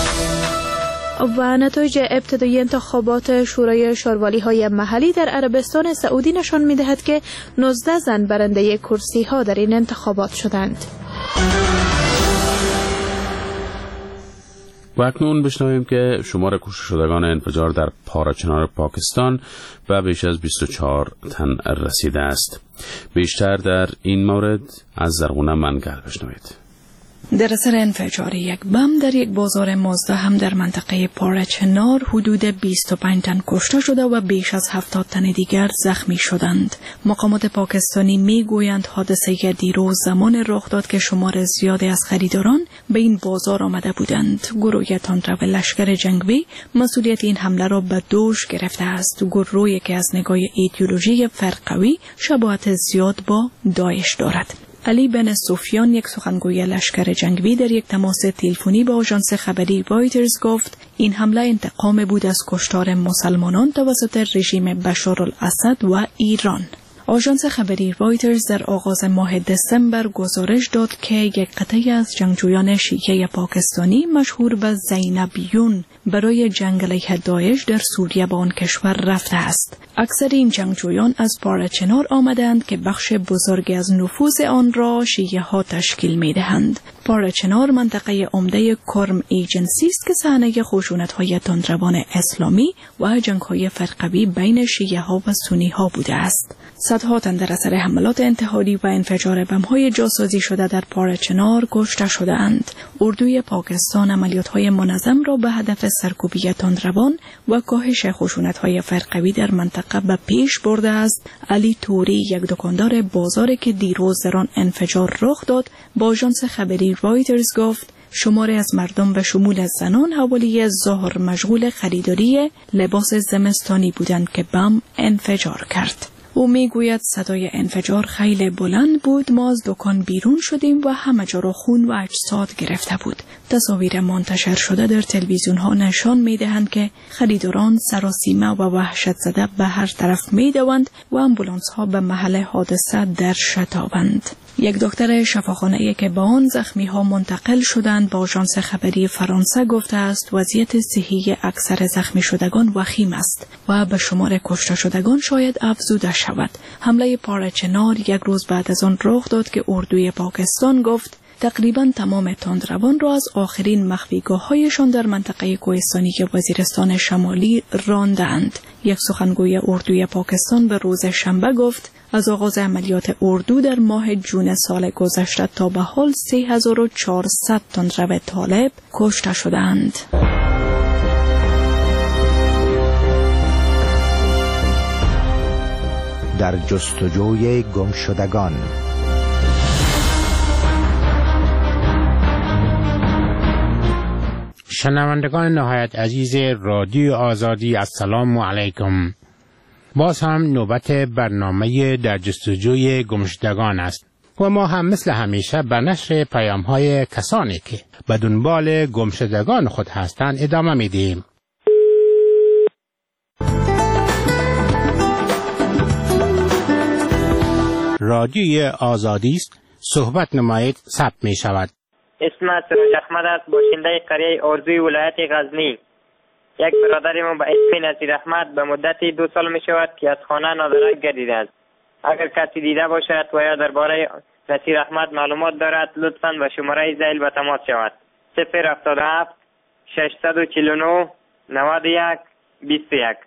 و نتایج ابتدایی انتخابات شورای شاروالی‌های محلی در عربستان سعودی نشان می‌دهد که نوزده زن برنده کرسی‌ها در این انتخابات شدند. و اکنون بشنویم که شمار کشته شدگان انفجار در پارچنار پاکستان و بیش از بیست و چهار تن رسیده است. بیشتر در این مورد از زرغونه منگل بشنوید. در اثر انفجار یک بم در یک بازار مازده هم در منطقه پارچنار حدود بیست و پنج تن کشته شده و بیش از هفتاد تن دیگر زخمی شدند. مقامات پاکستانی می گویند حادثه دیروز زمان رخ داد که شمار زیادی از خریداران به این بازار آمده بودند. گروه تندرو لشکر جنگی مسئولیت این حمله را به دوش گرفته است. گروهی که از نگاه ایدئولوژی فرقوی شباهت زیاد با داعش دارد. علی بن سفیان یک سخنگوی لشکر جنگی در یک تماس تلفنی با آژانس خبری رایترز گفت این حمله انتقام بود از کشتار مسلمانان توسط رژیم بشار الاسد و ایران. آژانس خبری رایترز در آغاز ماه دسامبر گزارش داد که یک قطعه از جنگجویان شیعه پاکستانی مشهور به زینبیون برای جنگ علیه داعش در سوریه به آن کشور رفته است. اکثر این جنگجویان از پارچنار آمدند که بخش بزرگی از نفوذ آن را شیعه ها تشکیل می دهند. پارچنار منطقه عمده کرم ایجنسی است که صحنه خشونت‌های تندروان اسلامی و جنگ‌های فرقوی بین شیعه ها و سنی ها بوده است. صدها تن در اثر حملات انتحاری و انفجار بم‌های جاسازی شده در پارچنار کشته شده‌اند. اردوی پاکستان عملیات‌های منظم را به هدف سرکوبی تندروان و کاهش خشونت‌های فرقوی در منطقه به پیش برده است. علی توری یک دکاندار بازاری که دیروز در آن انفجار رخ داد با آژانس خبری رایترز گفت شماری از مردم به شمول زنان حوالی ظهر مشغول خریداری لباس زمستانی بودند که بم انفجار کرد. او میگوید صدای انفجار خیلی بلند بود. ما از دکان بیرون شدیم و همه جا را خون و اجساد گرفته بود. تصاویر منتشر شده در تلویزیون ها نشان میدهند که خریداران سراسیمه و وحشت زده به هر طرف میدوند و امبولانس ها به محل حادثه در شتابند. یک دکتر شفاخانه‌ای که با آن زخمی ها منتقل شدند با آژانس خبری فرانسه گفته است وضعیت صحی اکثر زخمی شدگان وخیم است و به شمار کشته شدگان شاید افزوده شود. حمله پارچنار یک روز بعد از آن رخ داد که اردوی پاکستان گفت تقریبا تمام تندروان را از آخرین مخفیگاه‌هایشان در منطقه کوهستانی وزیرستان شمالی راندند. یک سخنگوی اردوی پاکستان به روز شنبه گفت از آغاز عملیات اردو در ماه جون سال گذشته تا به حال سه هزار و چهارصد تندرو طالب کشته شدند. در جستجوی گمشدگان شنوندگان نهایت عزیز رادیو آزادی، السلام علیکم. باز هم نوبت برنامه در جستجوی گمشدگان است و ما هم مثل همیشه به نشر پیام های کسانی که به دنبال گمشدگان خود هستند ادامه میدیم. رادیوی آزادی است، صحبت نمایید ثبت می شود. اسم سراج احمد است، باشنده قریه آرزوی ولایت غزنی. یک برادر ما به اسم نصیر احمد به مدت دو سال می شود که از خانه نادرک گردیده است. اگر کسی دیده باشد و یا درباره نصیر احمد معلومات دارد لطفاً به شماره ذیل به تماس شود. صفر هفتاد و هفت ششصد و چهل و نه نود و یک بیست و یک.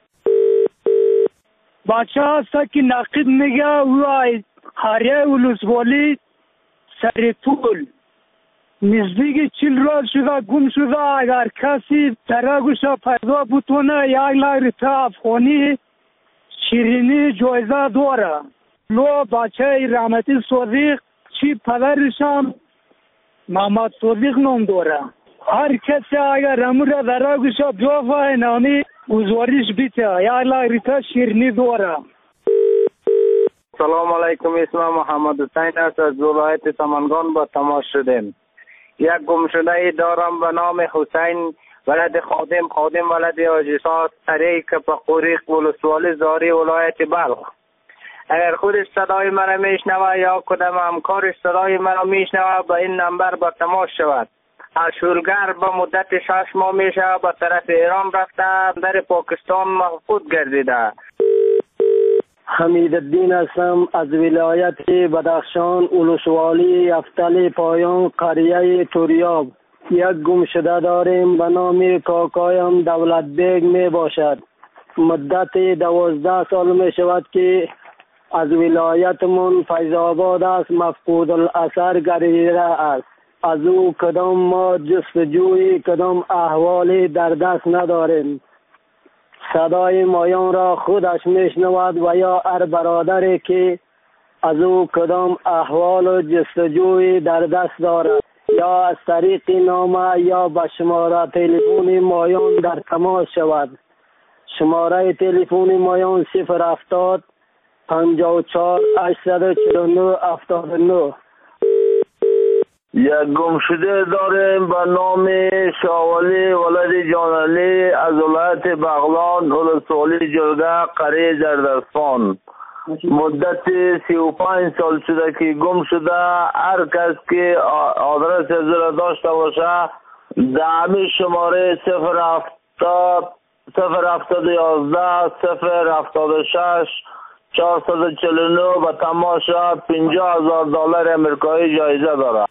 بچه هست که نقید میگه وای قریه ولسوالی سر طول نزدیک چل روز شده گم شده. اگر کسی تراگوش پیدا بتونه یک لاک روپیه افغانی شیرینی جایزه داره. لو بچه رحمتی صدیق چی پدرشم محمد صدیق نام داره. هر کسی اگر امور تراگوش بیافه نامی گزارش بیته یک لاک روپیه شیرینی داره. سلام علیکم، اسمم محمد حسین است، از ولایت سمنگان با تماس شدیم. یک گمشده دارم به نام حسین ولد خادم خادم ولد آجیسات طریق پقوریق ولسوالی زاری ولایت بلخ. اگر خودش صدای مرا میشنوه یا کدام همکارش صدای مرا میشنوه به این نمبر با تماس شود. اشولگر به مدت شش ماه میشه به طرف ایران رفته، در پاکستان مفقود گردیده. حمید الدین هستم، از ولایت بدخشان ولسوالی افتل پایان قریه توریاب. یک گمشده داریم به نام کاکایم دولت بیگ می باشد. مدت دوازده سال می شود که از ولایتمون فیض آباد است، مفقود الاثر گردیده است. از او کدام ما جستجوی کدام احوالی در دست نداریم. صدای مایان را خودش میشنود و یا هر برادری که از او کدام احوال و جستجوی در دست دارد یا از طریق نامه یا به شماره تلفن مایان در تماس شود. شماره تلفن مایان صفر هفتاد پنجاه و چهار هشتصد و چهل و نه هفتاد و نه. یک گمشده داریم به نام شاولی ولد جانعلی از ولایت بغلان ولسوالی جرگه قریه زردستان. مدت سی و پنج سال شده که گم شده. هر کس که آدرس از را داشته باشه در همین شماره صفر هفتاد صفر هفتاد و یازده صفر هفتاد و شش چهارصد و چهل و نه به تماس شد. پنجاه هزار دلار امریکایی جایزه داره.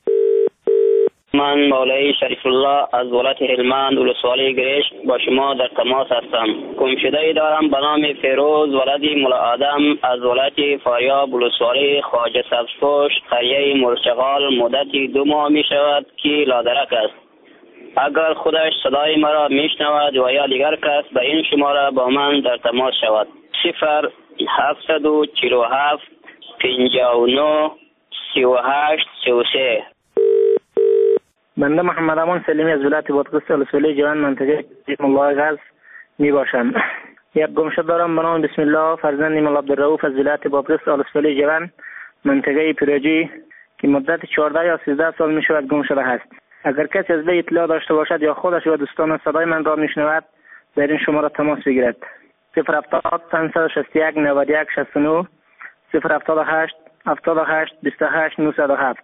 من مولای شریف الله از ولایت هلمند ولسوالی گریش با شما در تماس هستم. گمشده دارم به نام فیروز ولد مولا آدم از ولایت فاریاب ولسوالی خواجه سبزپوش قریه مرچغال. مدت دو ماه می شود که لادرک است. اگر خودش صدای مرا می شنود و یا دیگر کس به این شماره با من در تماس شود. صفر هفتصد و چهل و هفت پنجاه و نه سی و هشت سی و سه. بنده محمد امان سلیمی از ولایت بادغیس ولسوالی جوان منطقه الله غز می باشم. یک گمشده دارم به نام بسم الله فرزند مولا عبدالرؤوف از ولایت بادغیس ولسوالی جوان منطقه پیروجی که مدت چهارده یا سیزده سال می شود گم شده است. اگر کسی از وی اطلاع داشته باشد یا خودش و دوستان صدای من را می شنود در این شماره تماس بگیرد. صفر هفتاد پنجصد و شصت و یک نود و یک شصت و نه صفر هفتاد و هشت هفتاد و هشت بیست و هشت نهصد و هفت.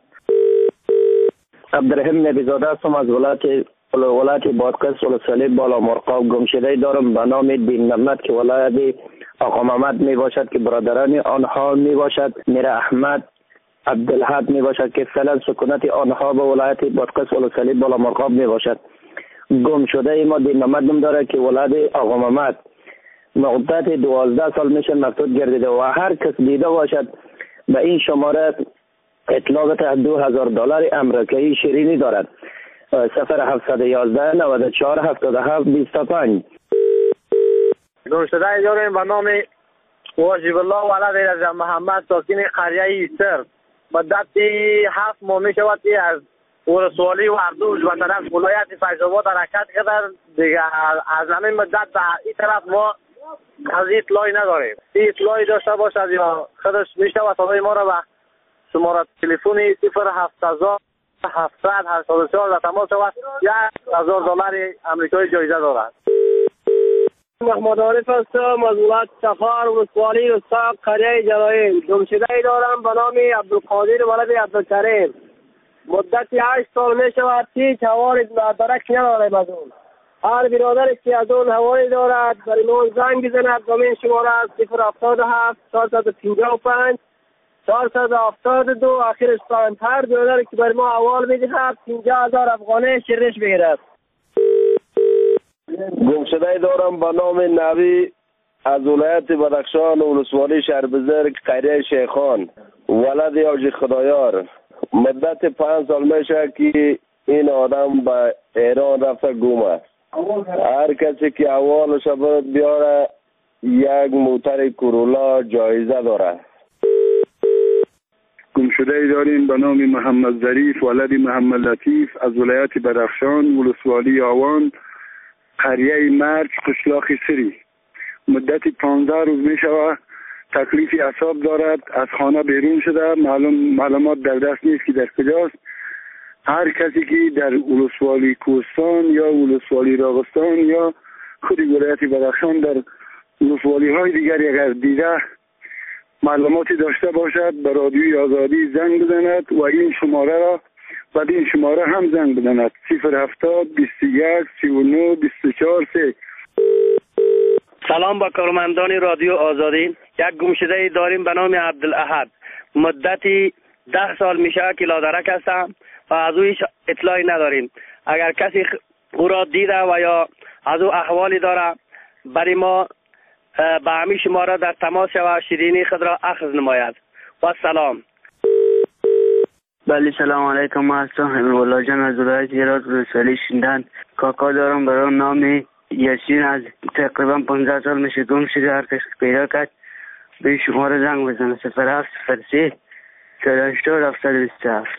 عبدالرحیم نبیزاده هستم از ولایت ولایت بادغیس ولسوالی بالا مرغاب. گمشده دارم به نام دین محمد که ولایت آقا محمد می باشد که برادران آنها می باشد میر احمد عبدالحق می باشد که فعلا سکونت آنها به ولایت بادغیس ولسوالی بالا مرغاب می باشد. گمشده ما دین محمد نام داره که ولایت آقا محمد مدت دوازده سال میشه مفقود گردیده و هر کس دیده باشد به این شماره اطلاع بده. دو هزار دلار امریکایی شیرینی دارد. صفر هفتصد و یازده نود و چهار هفتاد و هفت بیست و پنج. گمشده داریم به نام واجب الله ولد رضا محمد ساکن قریه ایستر. مدت هفت ماه می شود از ولسوالی و اردوج و طرف ولایت فیض آباد حرکت کردن دیگه. از همین مدت به این طرف ما از این اطلاعی نداریم. این اطلاعی داشته باشد یا خودش میشه و صدای ما را به شماره تلفنی صفر هفت هزار هفتصد هشتاد و چهار تماس شود. یک هزار دلار امریکایی جایزه دارد. محمد عارف هستم از ولایت سفر ولسوالی رستاق قریه جلایل. گمشده دارم به نام عبدالقادر ولد عبدالکریم. مدت هشت سال می شود هیچ حوالی درک نداریم از اون. هر برادری که از اون حوالی دارد برای ما زنگ بزند و این شماره صفر هفتاد و هفت چهارصد و پنجاه و پنج چهارصد و هفتاد و دو آخرش پنج. هر برادری که برای ما حوال میدهد پنجاه هزار افغانی شرش بگیرد. گمشده دارم به نام نبی از ولایت بدخشان و ولسوالی شهر بزرگ قریه شیخان ولد حاجی خدایار. مدت پنج سال میشه که این آدم به ایران رفته گم است. هر کسی که احوالش بیاره یک موتر کورولا جایزه داره. گمشده داریم به نام محمد ظریف ولد محمد لطیف از ولایت بدخشان ولسوالی آوان قریه مرج قشلاق سری. مدت پانزده روز می شود تکلیف اعصاب دارد. از خانه بیرون شده. معلوم معلومات در دست نیست که در کجاست. هر کسی که در ولسوالی کوهستان یا ولسوالی راغستان یا خود ولایت بدخشان در ولسوالی های دیگر اگر دیده معلوماتی داشته باشد به رادیوی آزادی زنگ بزند و این شماره را بعد این شماره هم زنگ بزند صفر هفتاد بیست و یک سی و نه بیست و چهار سه. سلام با کارمندان رادیو آزادی. یک گمشده داریم به نام عبدالاحد. مدتی ده سال میشه که لادرک هستم و از او هیچ اطلاعی نداریم. اگر کسی او را دیده و یا از او احوالی داره برای ما به همین شماره در تماس شود شیرینی خود را اخذ نماید. و سلام. بله سلام علیکم. ما هستم حمید الله جان از ولایت هرات ولسوالی شیندن. کاکا دارم برای نام یاسین از تقریبا پانزده سال میشه گم شده. هر کس پیدا کرد به شماره زنگ بزنه صفر هفت صفر سه چهار هشتاد هفتصد و بیست و هفت.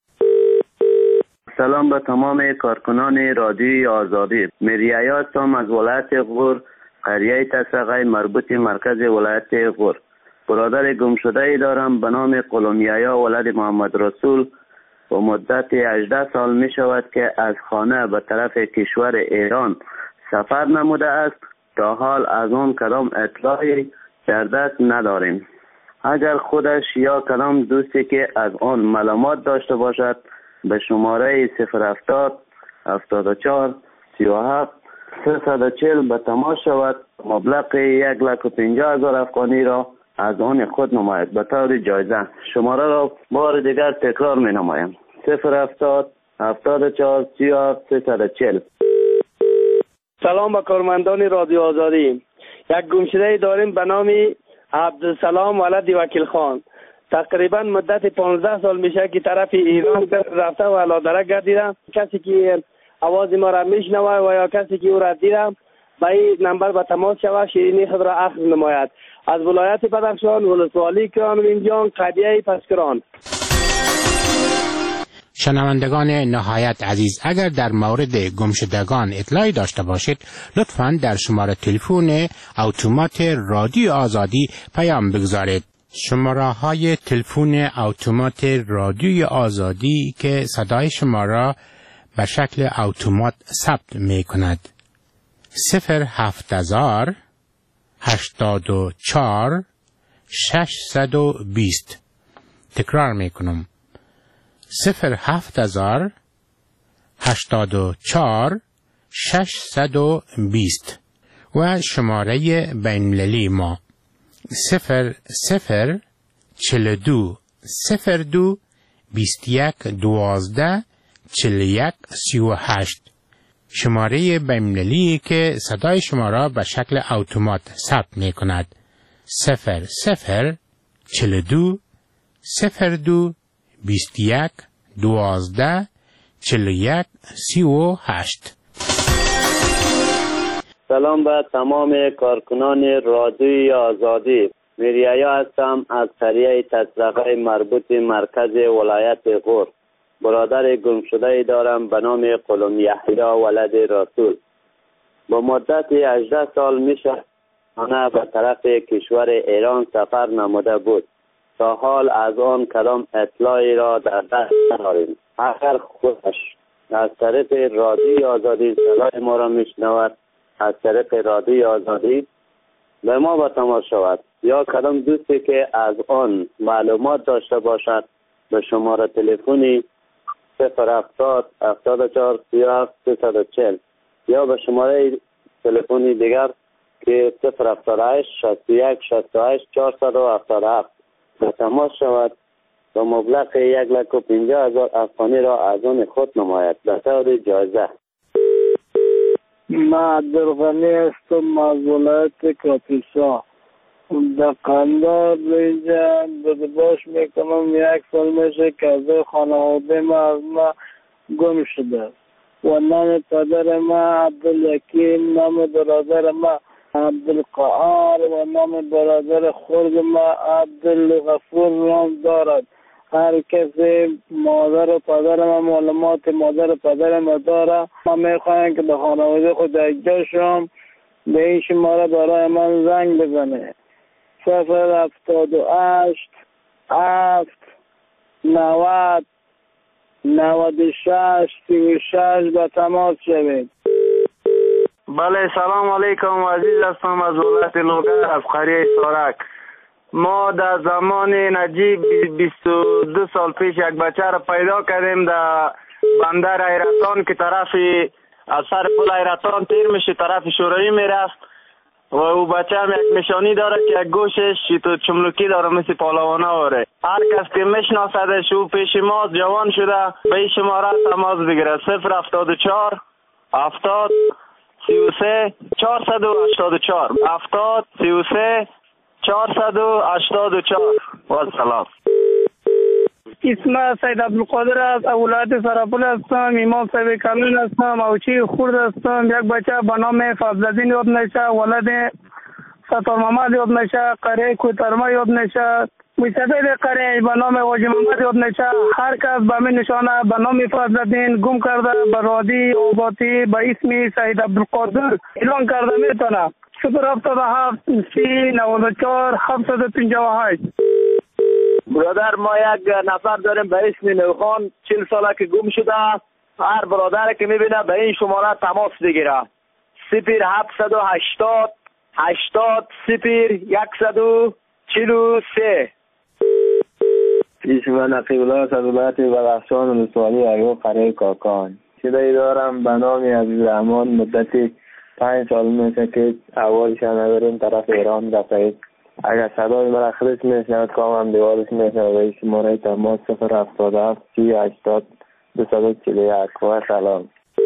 سلام به تمام کارکنان رادیوی آزادی. میریایا هستم از ولایت غور قریه تسقه مربوط مرکز ولایت غور. برادر گمشده دارم به نام قلمیایا ولد محمد رسول و مدت هجده سال می شود که از خانه به طرف کشور ایران سفر نموده است. تا حال از اون کدام اطلاعی در دست نداریم. اگر خودش یا کدام دوستی که از آن معلومات داشته باشد به شماره صفر هفتاد هفتاد و چهار سی و هفت سیصد و چهل به تماس شود. مبلغ یک لک و پنجاه هزار افغانی را از آن خود نماید به طور جایزه. شماره را بار دیگر تکرار می نمایم صفر هفتاد هفتاد و چهار سی و هفت سیصد و چهل. سلام به کارمندان رادیو آزادی. یک گمشده داریم به نام عبدالسلام ولد وکیل خان. تقریبا مدت پانزده سال میشه که طرف ایران رفته و لادرک گردیده. کسی که آواز ما را میشنوه و یا کسی که او را دیده به این نمبر به تماس شود شیرینی خود را اخذ نماید. از ولایت بدخشان ولسوالی کرانوینجان قریه پسکران. شنوندگان نهایت عزیز، اگر در مورد گمشدگان اطلاعی داشته باشید لطفاً در شماره تلفن اتومات رادیو آزادی پیام بگذارید. شماره های تلفن اتومات رادیو آزادی که صدای شما را به شکل اتومات ثبت می کند: صفر هفت هزار هشتاد و چهار ششصد و بیست. تکرار می کنم: صفر هفت هزار هشتاد و چهار ششصد و بیست. و شماره بین‌المللی ما صفر صفر چهل و دو صفر دو بیست و یک دوازده چهل و یک سی و هشت. شماره بین‌المللی که صدای شما را به شکل اتومات ثبت می کند: صفر صفر چهل و دو صفر دو بیست و یک دوازده چهل و یک سی و هشت. سلام به تمام کارکنان رادیوی آزادی. میریایا هستم از قریه تسرقه مربوط مرکز ولایت غور. برادر گمشده ای دارم به نام قلم یحیی ولد رسول. با مدت هجده سال میشه آنها به طرف کشور ایران سفر نموده بود. تا حال از آن کدام اطلاعی را در دست نداریم. اگر خودش از طریق رادیوی آزادی صدای ما را میشنود، از طریق رادیوی آزادی به ما به تماس شود، یا کدام دوستی که از آن معلومات داشته باشد به شماره تلفنی صفر هفتاد هفتاد و چهار سی و هفت سیصد و چهل یا به شماره تلفنی دیگر که صفر هفتاد و هشت شصت و یک شصت و هشت چهارصد و هفتاد و هفت به تماس شود و مبلغ یک لک و پنجاه هزار افغانی را از آن خود نماید به طور جایزه. من عبدالغنی هستم از ولایت کاپیسا. در قندار ریجا بدباش میکنم. یک سال میشه که از خانواده ما از ما گم شده و نام پدر ما عبدالیکین، نام برادر ما عبدالقهار و نام برادر خرد ما عبدالغفور نام دارد. هر کسی مادر و پدر ما معلومات مادر و پدر ما داره. ما میخوایم که به خانواده خود اجازه شم به این شماره برای من زنگ بزنه. صفر هفتاد و هشت هفت نود نود و شش سی و شش به تماس شوید. بله سلام علیکم، عزیز هستم از ولایت لوگر از قریه سارک. ما در زمان نجیب بیست و دو سال پیش یک بچه را پیدا کردیم در بندر ایرتان که طرفی از سر پل ایرتان تیر میشه طرف شورایی میرفت و او بچه هم یک نشانی داره که یک گوشش تو چملوکی داره مثل پالوانه آره. هر کس که میشناسدش او پیش ما جوان شده به این شماره تماس بگیره. صفر هفتاد و چهار هفتاد سی و سه چهارصد و هشتاد و چهار هفتاد سی و سه چهارصد و هشتاد و چهار و سلام. اسم سید عبدالقادر از ولایت سرپل هستم. امام صاحب کامل هستم. اوچی خورد هستم. یک بچه به نام فضلالدین یاد نشه، ولد ستار محمد یاد نشه، قریه کوترما یاد نشه، مصطفی قریه به نام واجی محمد یاد نشه. هر کس به من نشانه به نام فضلالدین گم کرده به رادی آباتی به اسم سید عبدالقادر اعلان کرده میتونه. صفر هفتاد و هفت سی نود و چهار هفتصد و پنجاه و هشت. برادر ما یک نفر داریم به اسم نوخان چل ساله که گم شده. هر برادر که میبینه به این شماره تماس بگیره. صفر هفتصد و هشتاد هشتاد صفر یکصد و چهل و سه. اسم من نقیب الله از ولایت بدخشان ولسوالی ایوب قریه کاکان. صدایی دارم به نام عزیز رحمان. مدتی پنج سال میشه که اولش نداریم طرف ایران رفته. اگر صدای مرا خودش میشنود کام هم دیوارش میشنود به شماره تماس صفر هفتاد و هفت سی هشتاد دویست و چهل و یک و سلام.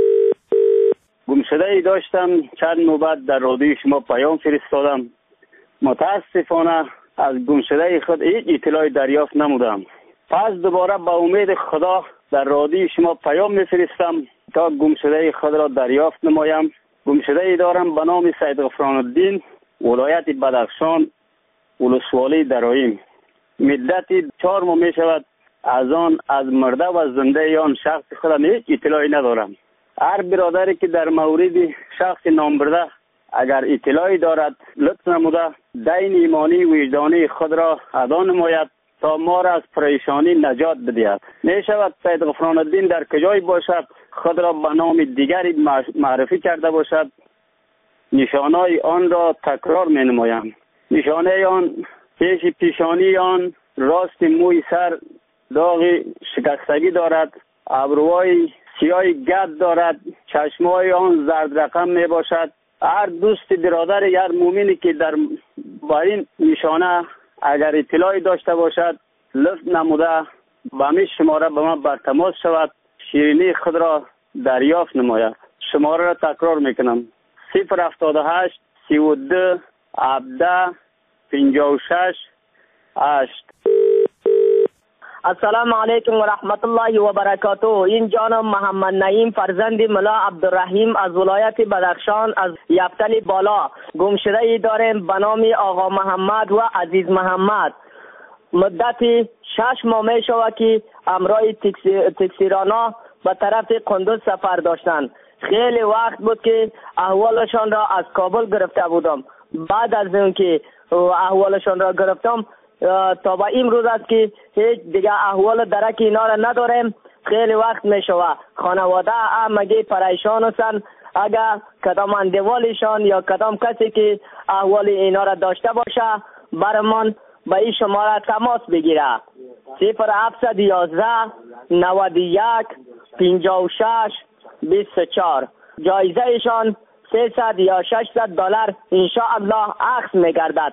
گمشده ای داشتم چند نوبت در رادیوی شما پیام فرستادم. متاسفانه از گمشده خود هیچ اطلاعی دریافت نمودم. پس دوباره با امید خدا در رادیوی شما پیام میفرستم تا گمشده خود را دریافت نمایم. گمشده ای دارم به نام سید غفران الدین، ولایت بدخشان، ولسوالی درایم. مدتی چهار ماه می شود از آن از مرده و زنده آن شخص خودم هیچ اطلاعی ندارم. هر برادری که در مورد شخص نامبرده اگر اطلاعی دارد لطف نموده دین ایمانی وجدانی خود را ادا نماید تا ما را از پریشانی نجات بدهد. می شود سید غفران الدین در کجای باشد خود را به نام دیگری معرفی کرده باشد، نشانهای آن را تکرار می نمایم. نشانه آن پیش پیشانی آن راست موی سر داغ شکستگی دارد، ابروهای سیاه گد دارد، چشمهای آن زرد رقم می باشد. هر دوست برادر هر مومنی که در با این نشانه اگر اطلاعی داشته باشد لطف نموده به می شماره به من بر تماس شود، شیرینی خود را دریافت نماید. شماره را تکرار میکنم: صفر هفتاد و هشت سی و دو هفده پنجاه و شش هشت. السلام علیکم و رحمت الله و برکاته. این جانم محمد نعیم فرزند ملا عبدالرحیم از ولایت بدخشان از یفتل بالا. گمشده ای داریم به نام آقا محمد و عزیز محمد. مدت شش ماه می شود که امرای تکسیرانا به طرف قندوز سفر داشتند. خیلی وقت بود که احوالشان را از کابل گرفته بودم. بعد از اینکه احوالشان را گرفتم تا به امروز است که هیچ دیگه احوال درک اینا را نداریم. خیلی وقت می شود خانواده همگی پریشان هستند. اگر کدام اندوالشان یا کدام کسی که احوال اینا را داشته باشه برمان به این شماره تماس بگیره. صفر هفتصد و یازده نود و یک پنجاه و شش بیست و چهار. جایزه ایشان سیصد یا ششصد دلار انشاءالله اخذ میگردد.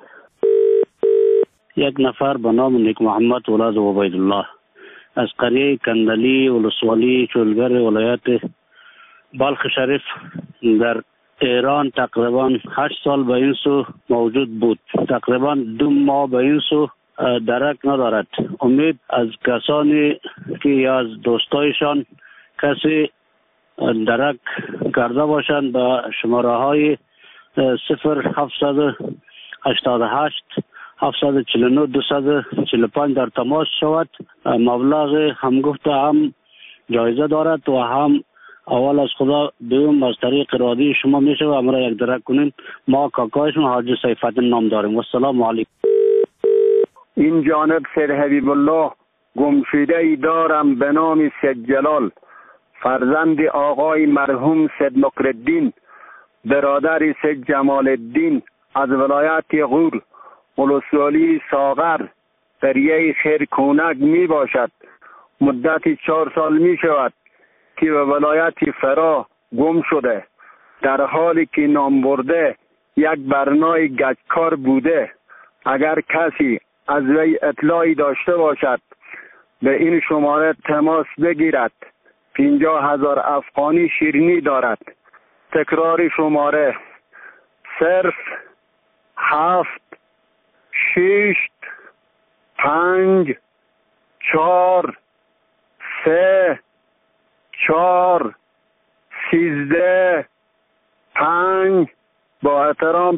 یک نفر به نام نیک محمد ولاد عبیدالله از قریه کندلی ولسوالی چولگر ولایت بلخ شریف در ایران تقریبا هشت سال به این سو موجود بود. تقریبا دو ماه به این سو درک ندارد. امید از کسانی که از دوستایشان کسی درک کرده باشند به شماره های صفر هفتصد هشتاد و هشت هفتصد و چهل و نه دویست و چهل و پنج در تماس شود. مبلغ هم گفته هم جایزه دارد و هم اول از خدا دوم از طریق رادیو شما میشه و امرا یک درک کنین. ما کاکایشون حاجی سیفالدین نام داریم. و السلام علیکم. این جانب سر حبیب الله گمشده ای دارم به نام سید جلال، فرزند آقای مرحوم سید نقرالدین، برادر سید جمال الدین از ولایت غور ولسوالی ساغر قریه خیرکونک می باشد. مدت چهار سال می شود که به ولایت فرا گم شده، در حالی که نام برده یک برنای گچکار بوده. اگر کسی از وی اطلاعی داشته باشد به این شماره تماس بگیرد. پنجاه هزار افغانی شیرینی دارد. تکرار شماره صرف هفت شیشت پنج چهار سه چهار سیزده پنج. با احترام.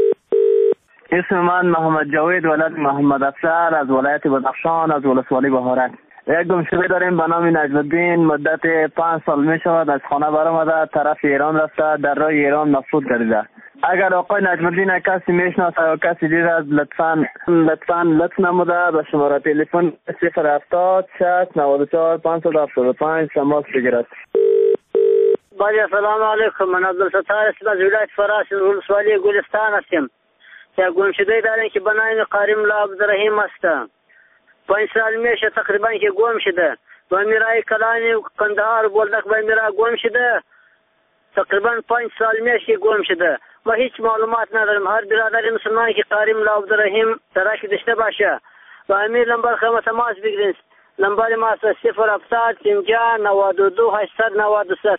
اسم من محمد جاوید ولد محمد افسر از ولایت بدخشان از ولسوالی بهارک. یک گمشده داریم به نام نجم الدین. مدت پنج سال می شود از خانه برآمده، طرف ایران رفته، در راه ایران مفقود گردیده. اگر آقای نجم الدین کسی میشناسه یا کسی دید از لطفاً لطفاً لطف نموده به شماره تلفن صفر هفتاد شصت نود و چهار پانصد و هفتاد و پنج تماس بگیرد. بله سلام علیکم. من عبدالستار هستم از ولایت فراس ولسوالی گلستان هستم. یک گمشده داریم که به نام قاری ملا عبدالرحیم است. پنج سال میشه تقریبا که گم شده. و میرای کلانی و کندهار بولدک به میرا گم شده. تقریبا پنج سال میشه که گم شده. ما هیچ معلومات نداریم. هر برادر مسلمان که قاری ملا عبدالرحیم تراش داشته باشه و امیر لمبر خدمت تماس بگیرید. لمبر ما است صفر هفتاد پنجاه نود و دو هشتصد نود و سه.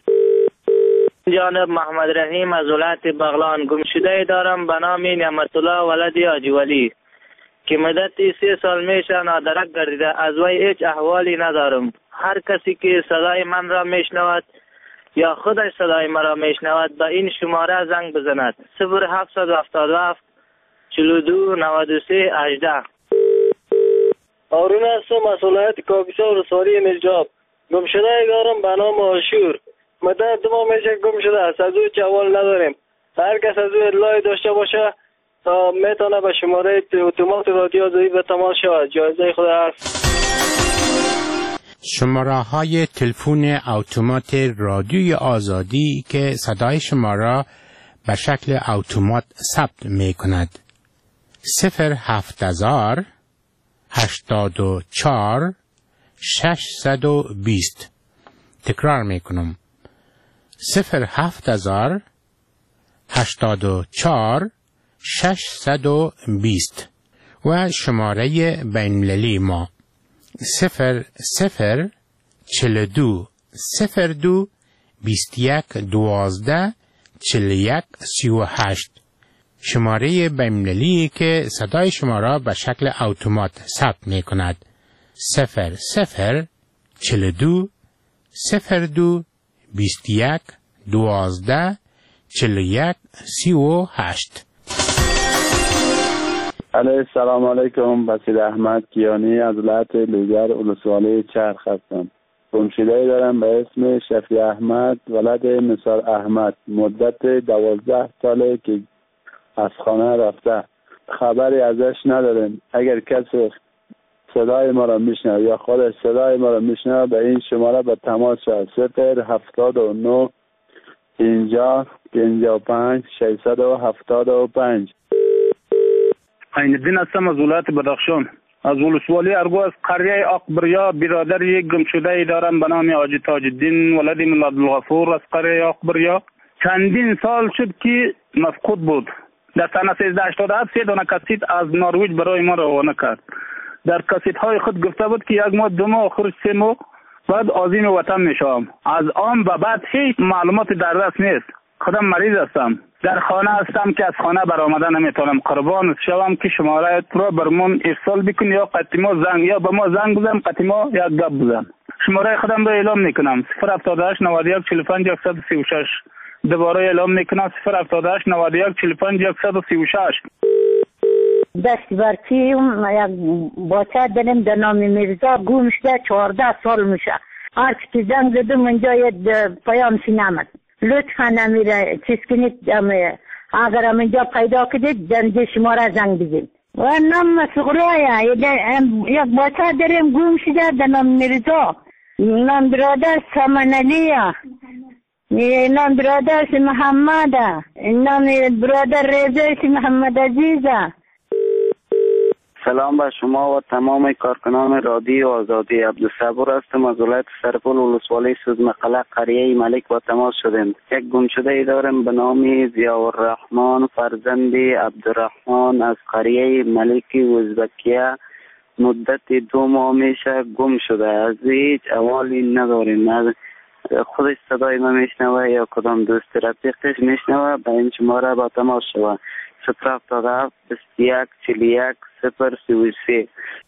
جانب محمد رحیم از ولایت بغلان گمشده دارم به نام نعمت الله ولد حاجی ولی که مدت سه سال میشه نادرک گردیده. از وی هیچ احوالی ندارم. هر کسی که صدای من را میشنود یا خودش صدای مرا میشنود به این شماره زنگ بزند. صفر هفتصد و هفتاد و هفت چهل و دو نود و سه هجده. هارون هستم از ولایت کاپیسا ولسوالی نجاب. گمشده دارم به نام آشور. مدت دو ماه میشه گم شده است. از او جوال نداریم. هر کس از او اطلاعی داشته باشه تا میتونه به شماره اتومات رادیو آزادی به تماس شود. جایزه خدا هست. شماره های تلفن اتومات رادیوی آزادی که صدای شما را به شکل اتومات ثبت می کند. صفر هفت هزار هشتاد و چهار ششصد و بیست. تکرار می کنم. صفر هفت هزار هشتاد و چهار ششصد و بیست و شماره بین‌المللی ما صفر صفر چهل و دو صفر دو بیست و یک دوازده چهل و یک سی و هشت. شماره بین‌المللی که صدای شما را به شکل اتومات ثبت می کند. صفر صفر چهل و دو صفر دو بیست و یک دوازده چهل و یک سی و هشت. علیه السلام علیکم. بسیر احمد کیانی از ولایت لوگر ولسوالی چرخ هستم. گمشده‌ای دارم به اسم شفیع احمد ولد نثار احمد. مدت دوازده ساله که از خانه رفته، خبری ازش نداریم. اگر کسی صدای ما را میشنوه یا خود صدای ما را میشنوه به این شماره به تماس شد. صفر هفتاد و نه اینجا پنجاه و پنج ششصد و هفتاد و پنج. عین الدین هستم از ولایت بدخشان، از ولسوالی ارگو، از قریه اقبریا. برادر یک گمشده ای دارم به نام حاجی تاج الدین ولد مولا عبدالغفور از قریه اقبریا. چندین سال شد که مفقود بود. در سال سیزده هشتاد و هفت سه دانه کسیت از نروژ برای ما روانه کرد. در کسیت های خود گفته بود که یک ماه، دو ماه، آخر سه ماه بعد عازم وطن میشم. از آن و بعد هیچ معلومات در دست نیست. خودم مریض هستم، در خانه هستم که از خانه برآمده نمیتونم. قربان شوم که شماره را برمون ارسال بکن یا قطیما زنگ یا به ما زنگ بزن، قطیما یا گپ بزن. شماره خودم را اعلام میکنم: صفر هفتاد و هشت نود و یک چهل و پنج صد و سی و شش. دوباره اعلام میکنم: صفر هفتاد و هشت نود و یک چهل و پنج صد و سی و شش. دست برچی یک بچه داریم در نام میرزا، گم شده، چهارده سال میشه. هر که زنگ زدم اینجا یه پیام نامد. لطفا نمیره چیز کنید، اگر هم اینجا پیدا کدید دنده شما را زنگ بزید. و نام سغرایه یک بچه داریم گم شده در نام میرزا، نام برادر سمن علیه، نام برادر محمده، نام برادر رضا محمد عزیزه. سلام به شما و تمام کارکنان رادیو آزادی. عبدالصبور هستم از ولایت سرپل ولسوالی سوزمقله قریه ملک با تماس شدیم. یک گمشده ای دارم به نام ضیاءالرحمن فرزند عبدالرحمن از قریه ملک ازبکیه. مدت دو ماه میشه گم شده، از هیچ احوالی نداریم. از خودش صدای ما میشنوه یا کدام دوست رفیقش میشنوه به این شماره با تماس شوه: صفر هفتاد و هفت بیست و یک چهل و یک صفر سی و سه.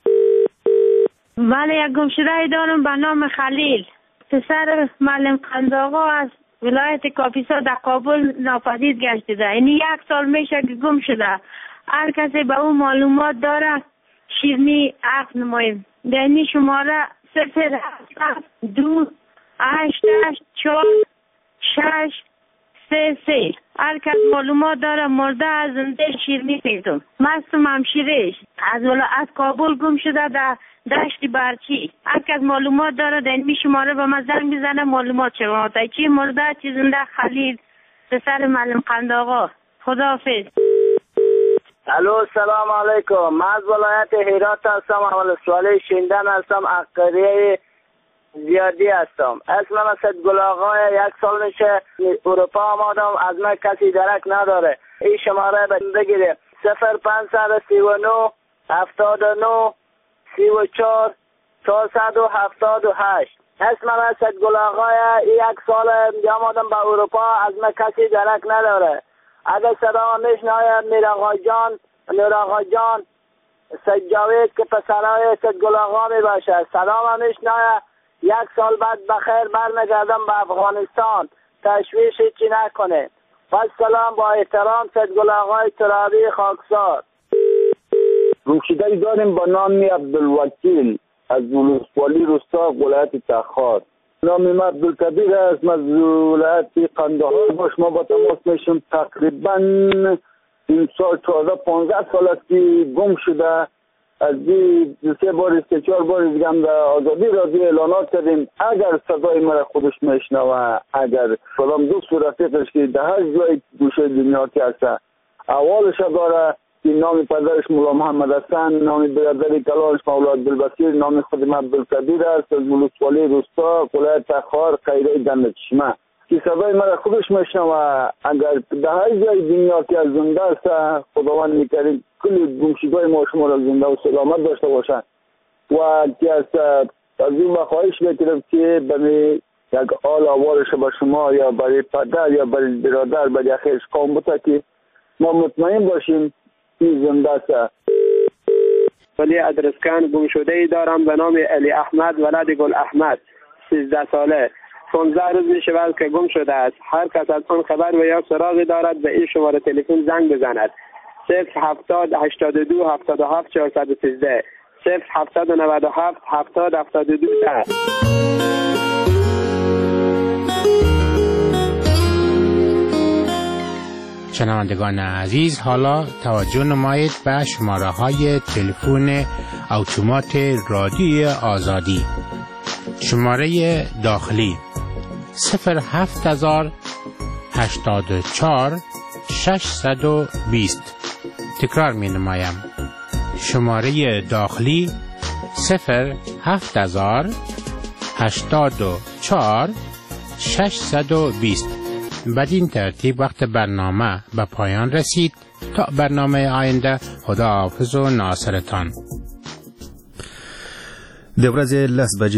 بله، یک گمشده ای دارم به نام خلیل، پسر معلم قنداغا از ولایت کاپیسا در کابل ناپدید گشته. یعنی یک سال میشه که گم شده. هر کسی به اون معلومات داره شیرنی عقد نماییم. در این شماره صفر هفت دو هشت هشت چهار شش سه سه. هر کس معلومات داره مرده از زنده شیرنی پیدم. مستم همشیرش از ولا از کابل گم شده در دشت برچی. هر کس معلومات داره در این شماره به من زنگ بزنه معلومات شما تا چی مرده چی زنده. خلیل پسر معلم قنداغا. خداحافظ. الو سلام علیکم. من از ولایت هرات هستم، ولسوالی شیندن هستم، عقریه زیادی هستم. اسمم اسد گل آقای. یک سال میشه اروپا آمادم، از من کسی درک نداره. این شماره بگیره: صفر پنجصد سی و نه هفتاد و نه سی و چهار چهارصد و هفتاد و هشت. اسمم اسد گل آقای. یک سال آمادم به اروپا، از من کسی درک نداره. اگر صدا میشنوه میر آقا جان، نور آقا جان، سجاوید که پسرای اسد گل آقا می باشه. سلام میشنوه. یک سال بعد بخیر برمیگردم به افغانستان. تشویش چی نکنه. با سلام، با احترام، سدگل آقای ترابی خاکسار. گمشده‌ای داریم با نام عبدالوکیل از ولسوالی روستا ولایت تخار. نام من عبدالکبیر است، از ولایت قندهار. با شما با تماس میشم. تقریبا این سال چهارده پانزده سال است که گم شده. از دی سه بار سه چهار بار دیگه هم در آزادی رادیو اعلانات کردیم. اگر صدای مرا خودش میشنوه، اگر کدام دوست و رفیقش که در هر جای گوشه دنیا که هسته احوالش داره، که نام پدرش مولا محمد حسن، نام برادر کلانش مولا عبدالبصیر، نام خود من عبدالکبیر است، از ولسوالی روستا ولایت تخار قریه گنده چشمه، که صدای مرا خودش میشنوه. اگر در هر جای دنیا که از زنده است، خداوند میکریم کلی گمشده‌های ما شما را زنده و سلامت داشته باشند. و که از از این خواهش میکنم که برای یک آل آوارش به شما یا برای پدر یا برای برادر برای اخیش قوم بوده که ما مطمئن باشیم این زنده است. ولی ادرسکن گمشده‌ای دارم به نام علی احمد ولد گل احمد، سیزده ساله. پانزده روز می شود که گم شده است. هر کس از آن خبر و یا سراغی دارد به این شماره تلفن زنگ بزند: صفر هفتاد هشتاد و دو هفتاد و هفت چهارصد و سیزده صفر هفتصد و نود و هفت هفتاد هفتاد و دو ده. شنوندگان عزیز، حالا توجه نمایید به شماره های تلفن اتومات رادیوی آزادی. شماره داخلی صفر هفت هزار هشتاد و چهار ششصد و بیست. تکرار می نمایم. شماره داخلی صفر هفت هزار هشتاد و چهار ششصد و بیست. بدین ترتیب وقت برنامه به پایان رسید. تا برنامه آینده، خدا حافظ و ناصرتان. د ورځې لس بجې